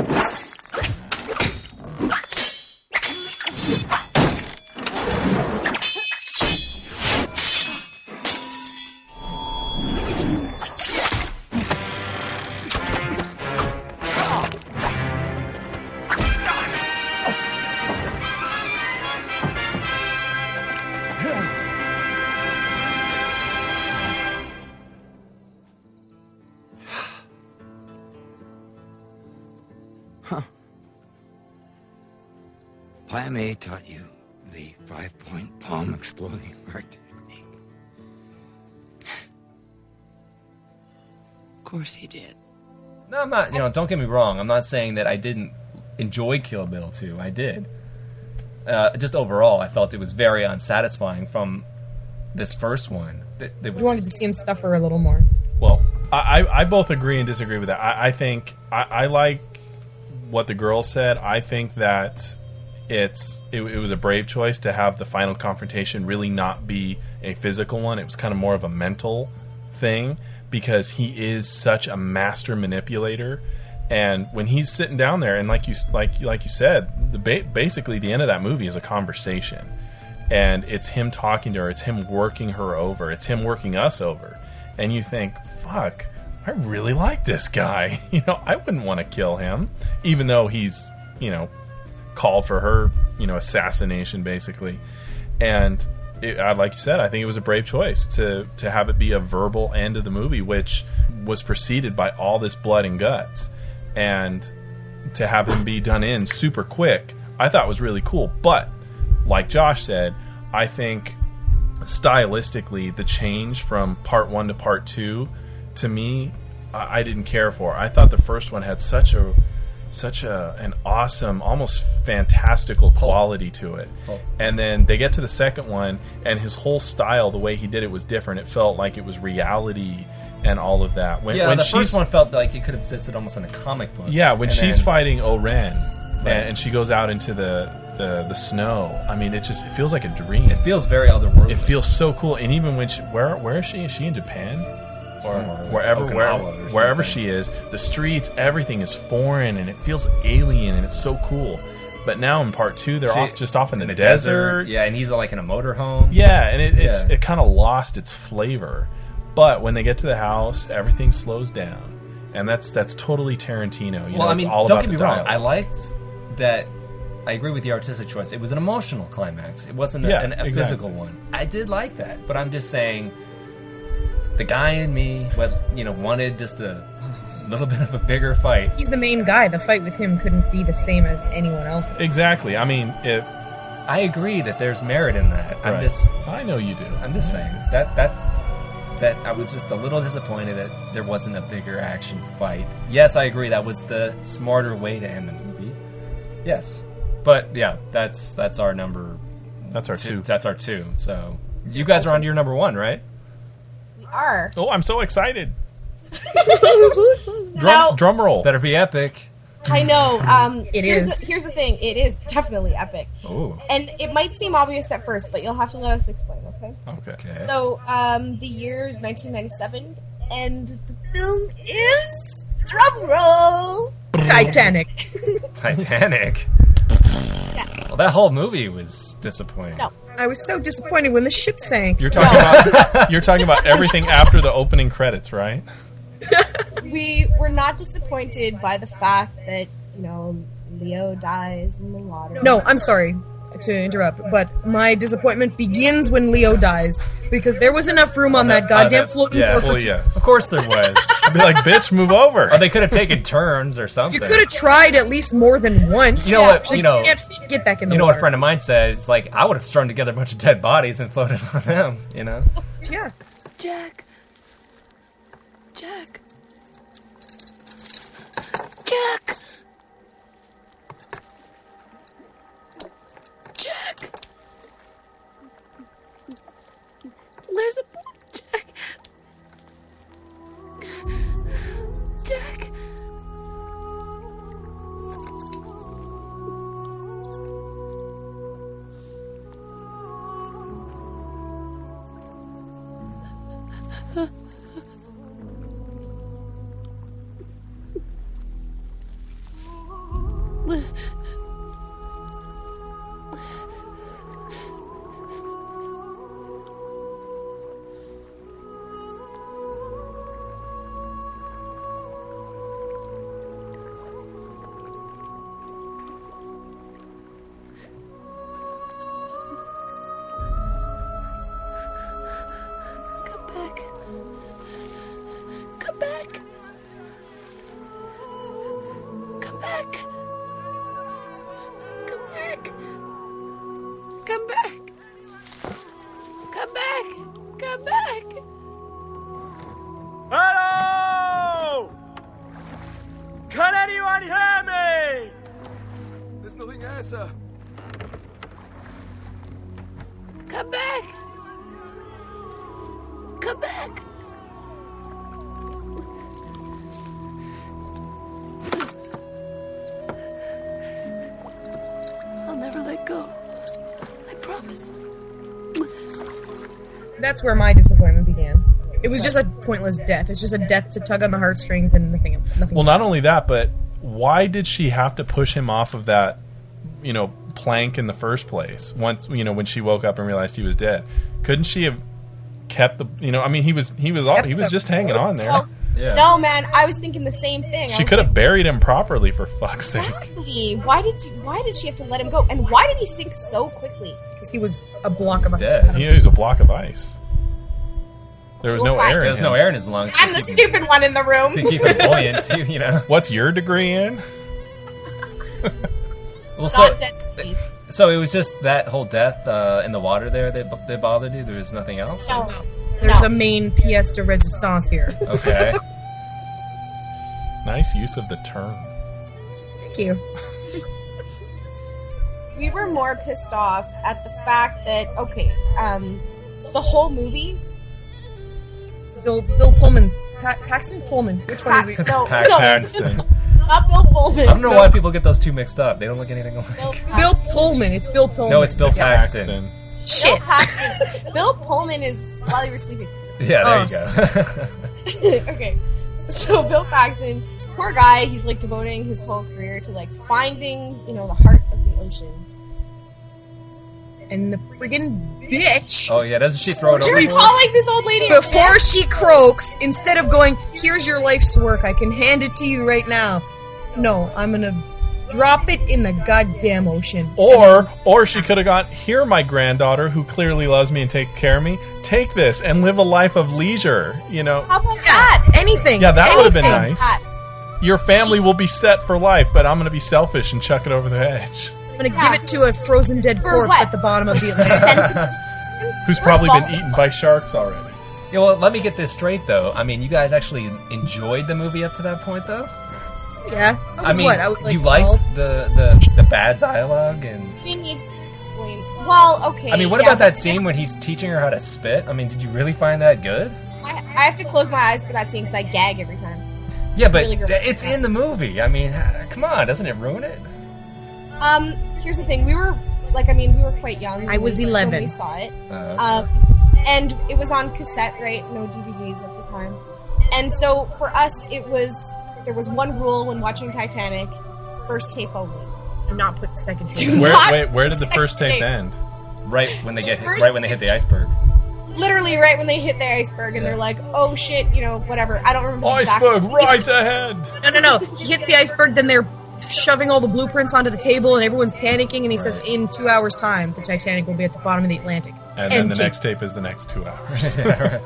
Huh. Plan A taught you the five-point palm exploding heart technique. Of course he did. No, I'm not, you know, don't get me wrong. I'm not saying that I didn't enjoy Kill Bill two. I did. Uh, just overall, I felt it was very unsatisfying from this first one. That, that was, You wanted to see him suffer a little more. Well, I, I, I both agree and disagree with that. I, I think I, I like what the girl said. I think that it's it, it was a brave choice to have the final confrontation really not be a physical one. It was kind of more of a mental thing, because he is such a master manipulator. And when he's sitting down there, and like you like like you said, the ba- basically the end of that movie is a conversation, and it's him talking to her, it's him working her over, it's him working us over, and you think, fuck, I really like this guy. You know, I wouldn't want to kill him, even though he's, you know, called for her, you know, assassination basically. And it, like you said, I think it was a brave choice to to have it be a verbal end of the movie, which was preceded by all this blood and guts. And to have them be done in super quick, I thought was really cool. But like Josh said, I think stylistically the change from part one to part two, to me, I, I didn't care for. I thought the first one had such a such a an awesome, almost fantastical quality to it. Oh. And then they get to the second one, and his whole style, the way he did it, was different. It felt like it was reality and all of that. When, yeah, when the she's, first one felt like it could have existed almost in a comic book. Yeah, when And she's then- fighting O-Ren, Right. and, and she goes out into the, the the snow. I mean, it just it feels like a dream. It feels very otherworldly. It feels so cool. And even when she, where where is she? Is she in Japan? Or Somewhere. wherever Okinawa wherever, or wherever something. she is, the streets, everything is foreign, and it feels alien, and it's so cool. But now in part two, they're She- off just off in the, the desert. Yeah, and he's like in a motorhome. Yeah, and it, it's Yeah. it kind of lost its flavor. But when they get to the house, everything slows down, and that's that's totally Tarantino. You well, know, I mean, it's all don't about get me the wrong. dialogue. I liked that. I agree with the artistic choice. It was an emotional climax. It wasn't a, Yeah, an, a exactly. physical one. I did like that, but I'm just saying, the guy in me, what you know, wanted just a little bit of a bigger fight. He's the main guy. The fight with him couldn't be the same as anyone else. Exactly. I mean, if I agree that there's merit in that. I'm Right. just, I know you do. I'm just saying that that that I was just a little disappointed that there wasn't a bigger action fight. Yes, I agree that was the smarter way to end the movie. Yes, but yeah, that's that's our number. That's our two. That's our two. So you guys are on to your number one, right? We are. Oh, I'm so excited! Drum, Now- drum roll. Better be epic. I know. Um, It here's is. The, here's the thing. It is definitely epic. Oh. And it might seem obvious at first, but you'll have to let us explain, okay? Okay. So, um, the year is nineteen ninety-seven, and the film is drum roll Titanic. Titanic. Well, that whole movie was disappointing. No. I was so disappointed when the ship sank. You're talking about you're talking about everything after the opening credits, right? We were not disappointed by the fact that, you know, Leo dies in the water. No, I'm sorry to interrupt, but my disappointment begins when Leo dies because there was enough room on that goddamn floating yeah, board for well, two. yes. Of course there was. I'd be like, bitch, move over. Or they could have taken turns or something. You could have tried at least more than once. You know what? Like, You know- can't get back in the You know what a water. friend of mine said? It's like, I would have strung together a bunch of dead bodies and floated on them, you know? Yeah. Jack. Jack. Jack. Jack. There's a boat, Jack. Jack. Come back. Come back. Come back. Come back. Come back. Come back. Come back. Hello! Can anyone hear me? There's nothing here, sir. Come back. Come back. I'll never let go. I promise. That's where my disappointment began. It was just a pointless death. It's just a death to tug on the heartstrings and nothing. Nothing. Well, not only that, but why did she have to push him off of that, you know, plank in the first place? Once, you know, when she woke up and realized he was dead, couldn't she have kept the, you know, I mean, he was he was all, he was just hanging on there. So- No, man, I was thinking the same thing. I She was could have like, buried him properly, for fuck's sake. Exactly. Why did you, Why did she have to let him go? And why did he sink so quickly? Because he was a block of ice. Dead. He was a block of ice. There was no Well, fine. air in There's him. no air in his lungs. I'm the stupid one in the room. To keep him buoyant, too, you know? What's your degree in? Well, so, Not dead, please. so it was just that whole death uh, in the water there that, that bothered you? There was nothing else? No. There's No. a main pièce de résistance here. Okay. Nice use of the term. Thank you. We were more pissed off at the fact that, okay, um, the whole movie... Bill Bill Pullman. Pa- Paxton Pullman. Which one is he? No, Pax- no. Paxton. Not Bill Pullman. I don't know why people get those two mixed up. They don't look anything alike. Bill, Bill Pullman. It's Bill Pullman. No, it's Bill Paxton. Shit. Bill Paxton. Bill Pullman is while you were sleeping. Yeah, there Oh. you go. Okay, so Bill Paxton, poor guy, he's like devoting his whole career to like finding, you know, the heart of the ocean. And the friggin' bitch. Oh yeah, doesn't she throw it You're overboard? calling this old lady a Before bitch? she croaks, instead of going, here's your life's work, I can hand it to you right now. No, I'm gonna drop it in the goddamn ocean. Or, or she could have gone, here, my granddaughter, who clearly loves me and takes care of me, take this and live a life of leisure, you know. How about that? Anything. Yeah, that would have been Anything. nice. Your family will be set for life, but I'm going to be selfish and chuck it over the edge. I'm gonna give it to a frozen dead For corpse what? at the bottom of the Atlantic. Who's First probably of all- been eaten by sharks already. Yeah, well, let me get this straight though. I mean, you guys actually enjoyed the movie up to that point, though. Yeah. I was I mean, what? I was like you liked twelve? the, the the bad dialogue and. We need to explain. Well, okay. I mean, what yeah, about that but scene when he's teaching her how to spit? I mean, did you really find that good? I, I have to close my eyes for that scene because I gag every time. Yeah, but Really good. it's in the movie. I mean, come on, doesn't it ruin it? Um, here's the thing. We were, like, I mean, we were quite young. I when was we, eleven. when we saw it. Uh, Um, and it was on cassette, right? No D V Ds at the time. And so for us, it was, there was one rule when watching Titanic, first tape only. Do not put the second tape. Where, not wait, where did the second first tape tape. end? Right when they get hit, First- right when they hit the iceberg. Literally right when they hit the iceberg and they're like, oh shit, you know, whatever. I don't remember Iceberg exactly. right ahead! No, no, no. He hits the iceberg, then they're shoving all the blueprints onto the table, and everyone's panicking, and he says, in two hours' time, the Titanic will be at the bottom of the Atlantic. And then the tape. next tape is the next two hours.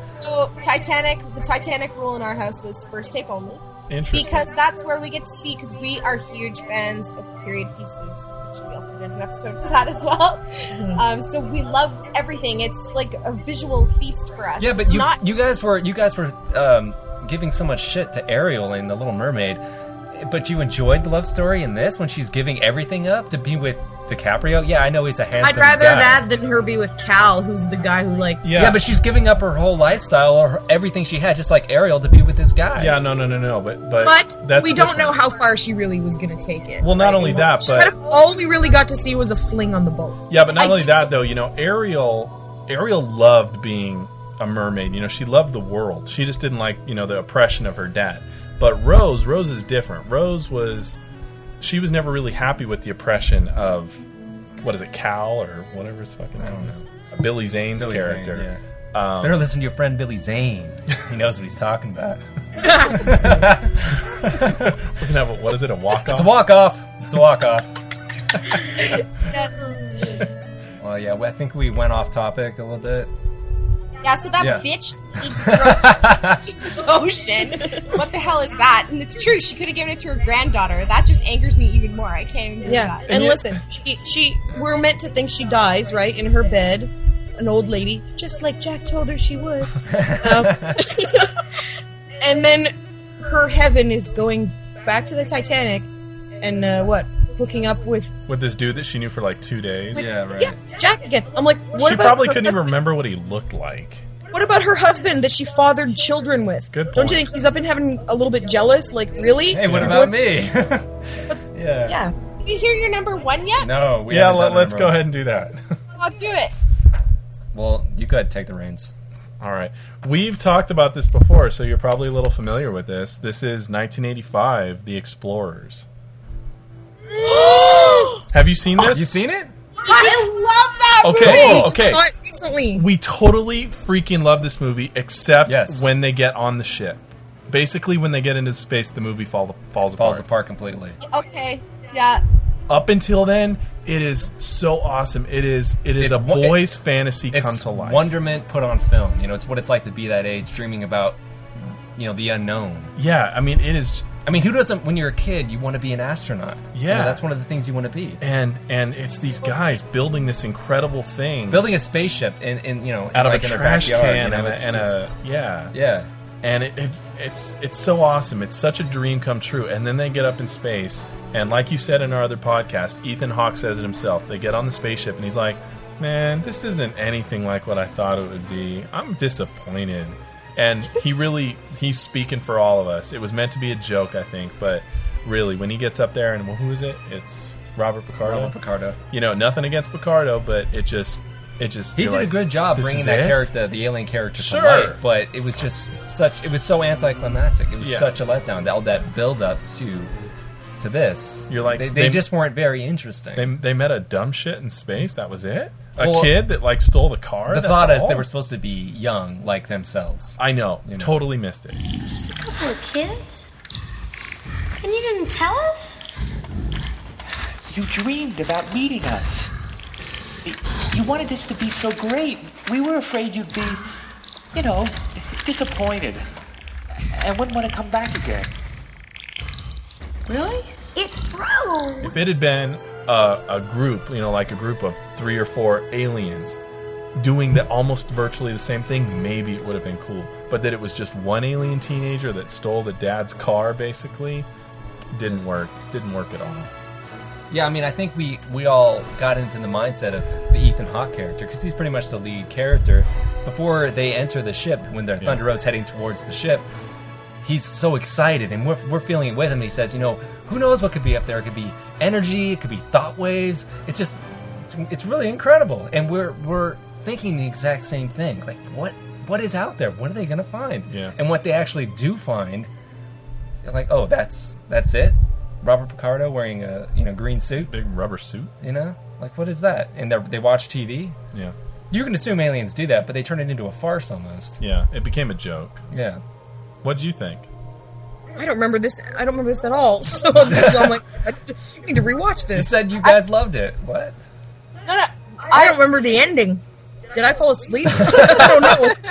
So Titanic, the Titanic rule in our house was first tape only. Interesting. Because that's where we get to see, because we are huge fans of period pieces, which we also did an episode for that as well. Mm-hmm. Um, so we love everything. It's like a visual feast for us. Yeah, but it's you not. you guys were you guys were um, giving so much shit to Ariel in The Little Mermaid, but you enjoyed the love story in this when she's giving everything up to be with DiCaprio. Yeah, I know he's a handsome. I'd rather guy. that than her be with Cal, who's the guy who, like... Yeah. Yeah, but she's giving up her whole lifestyle or her, everything she had, just like Ariel, to be with this guy. Yeah, no, no, no, no, but but, But that's we don't different. know how far she really was going to take it. Well, not only that, She but kind of, all we really got to see was a fling on the boat. yeah, but not I only do- that though. You know, Ariel, Ariel loved being a mermaid. You know, she loved the world. She just didn't like you know the oppression of her dad. But Rose, Rose is different. Rose was, she was never really happy with the oppression of, what is it, Cal or whatever his fucking name is, Billy Zane's Billy Zane, character. yeah. Um, Better listen to your friend Billy Zane. He knows what he's talking about. We're gonna have a, what is it, a walk off? It's a walk off. It's a walk off. Well, yeah, I think we went off topic a little bit. Yeah, so that Yeah. bitch threw it into the ocean. What the hell is that? And it's true, she could have given it to her granddaughter. That just angers me even more. I can't even do Yeah, that. and listen, she, she, we're meant to think she dies, right, in her bed, an old lady, just like Jack told her she would. um, and then her heaven is going back to the Titanic, and uh, what, hooking up with, with this dude that she knew for like two days. Yeah, right. yeah, Jack again. I'm like, what She about probably her couldn't even husband? remember what he looked like. What about her husband that she fathered children with? Good Don't you point. think he's up and having a little bit jealous? Like, really? Hey, what about me? yeah. Yeah. Did you hear your number one yet? No, we yeah, haven't let, done a let's number go one. ahead and do that. I'll do it. Well, you go ahead and take the reins. All right. We've talked about this before, so you're probably a little familiar with this. This is nineteen eighty-five, The Explorers. Have you seen this? You've seen it? I love that Okay, movie! oh, I just okay. saw it recently. We totally freaking love this movie, except Yes. when they get on the ship. Basically, when they get into space, the movie fall, falls apart. Falls apart completely. Okay, yeah. Up until then, it is so awesome. It is it is It's a wo- boy's fantasy come It's to life. wonderment put on film. You know, it's what it's like to be that age, dreaming about, you know, the unknown. Yeah, I mean, it is. I mean, who doesn't, when you're a kid, you want to be an astronaut? You Yeah. know, that's one of the things you want to be. And and it's these guys building this incredible thing Building a spaceship in, in you know, out like of in a their trash backyard, can you know, and, a, it's and just- a yeah. Yeah. and it, it, it's it's so awesome. It's such a dream come true. And then they get up in space, and like you said in our other podcast, Ethan Hawke says it himself. They get on the spaceship, and he's like, "Man, this isn't anything like what I thought it would be. I'm disappointed." And he really, he's speaking for all of us. It was meant to be a joke, I think, but really, when he gets up there, and well, who is it? It's Robert Picardo. Robert Picardo. You know, nothing against Picardo, but it just, it just. He did like, a good job bringing that it? character, the alien character, Sure. to life. But it was just such. It was so anticlimactic. It was Yeah. such a letdown. All that build up to, to this. You're like they, they, they- just weren't very interesting. They they met a dumb shit in space. That was it. A Well, kid that like stole the car. the That's thought is all? they were supposed to be young, like themselves. I know. You know. Totally missed it. Just a couple of kids? And you didn't tell us? You dreamed about meeting us. You wanted this to be so great. We were afraid you'd be, you know, disappointed and wouldn't want to come back again. Really? It's true. If it had been a, a group, you know, like a group of three or four aliens doing the almost virtually the same thing, maybe it would have been cool. But that it was just one alien teenager that stole the dad's car, basically, didn't work. Didn't work at all. Yeah, I mean, I think we, we all got into the mindset of the Ethan Hawke character, because he's pretty much the lead character. Before they enter the ship, when the Thunder Road's heading towards the ship, he's so excited, and we're, we're feeling it with him. He says, you know, who knows what could be up there? It could be energy, it could be thought waves. It's just, it's, it's really incredible. And we're we're thinking the exact same thing. Like, what what is out there? What are they going to find? Yeah. And what they actually do find, they're like, oh, that's that's it? Robert Picardo wearing a you know green suit, big rubber suit. You know, like what is that? And they they watch T V. Yeah, you can assume aliens do that, but they turn it into a farce almost. Yeah, it became a joke. Yeah. What did you think? I don't remember this. I don't remember this at all. So this is, I'm like, I need to rewatch this. You said you guys I, loved it. What? No, no. I don't remember the ending. Did I fall asleep? I don't know.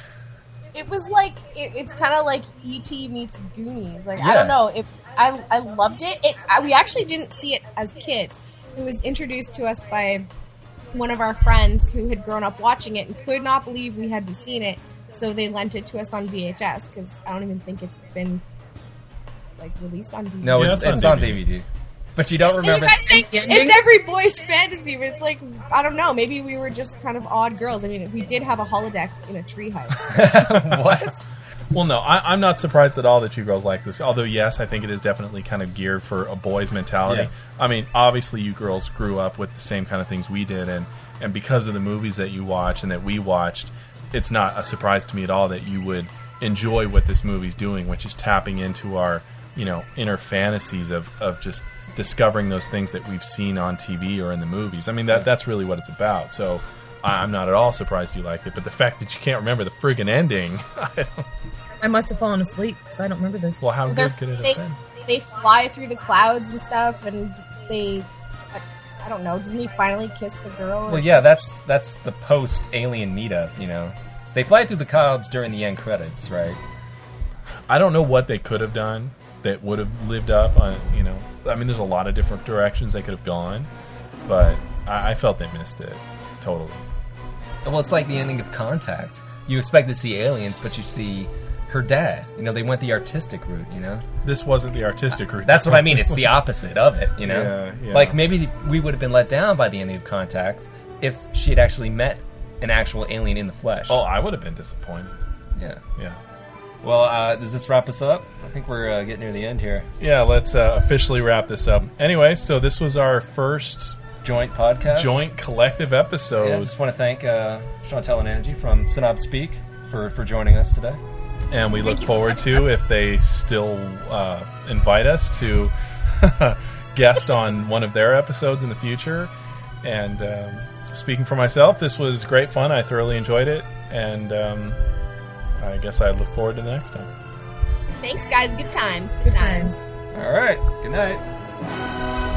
It was like it, it's kind of like E T meets Goonies. Like Yeah. I don't know. It I I loved it. It I, we actually didn't see it as kids. It was introduced to us by one of our friends who had grown up watching it and could not believe we hadn't seen it. So they lent it to us on V H S because I don't even think it's been like released on D V D. No, it's, it's on D V D. But you don't remember. And you guys think it's every boy's fantasy, but it's like I don't know. Maybe we were just kind of odd girls. I mean, we did have a holodeck in a treehouse. What? Well, no, I, I'm not surprised at all that you girls like this. Although, yes, I think it is definitely kind of geared for a boy's mentality. Yeah. I mean, obviously, you girls grew up with the same kind of things we did, and and because of the movies that you watch and that we watched, it's not a surprise to me at all that you would enjoy what this movie's doing, which is tapping into our, you know, inner fantasies of, of just discovering those things that we've seen on T V or in the movies. I mean, that that's really what it's about. So I- I'm not at all surprised you liked it. But the fact that you can't remember the friggin' ending, I don't... I must have fallen asleep because I don't remember this. Well, how They're- good could it have they, been? They fly through the clouds and stuff, and they. I, I don't know. Doesn't he finally kiss the girl? Well, yeah, that's that's the post alien meetup. You know, they fly through the clouds during the end credits, right? I don't know what they could have done that would have lived up on, you know, I mean, there's a lot of different directions they could have gone, but I, I felt they missed it totally. Well, it's like the ending of Contact. You expect to see aliens, but you see her dad. You know, they went the artistic route, you know? This wasn't the artistic route. That's what I mean. It's the opposite of it, you know? Yeah, yeah. Like, maybe we would have been let down by the ending of Contact if she had actually met an actual alien in the flesh. Oh, I would have been disappointed. Yeah. Yeah. Well, uh, does this wrap us up? I think we're uh, getting near the end here. Yeah, let's uh, officially wrap this up. Anyway, so this was our first joint podcast, joint collective episode. Yeah, I just want to thank uh, Chantel and Angie from Synob Speak for, for joining us today. And we look forward to, if they still uh, invite us to guest on one of their episodes in the future. And um, speaking for myself, this was great fun. I thoroughly enjoyed it. And um, I guess I look forward to the next time. Thanks, guys. Good times. Good, Good times. times. All right. Good night.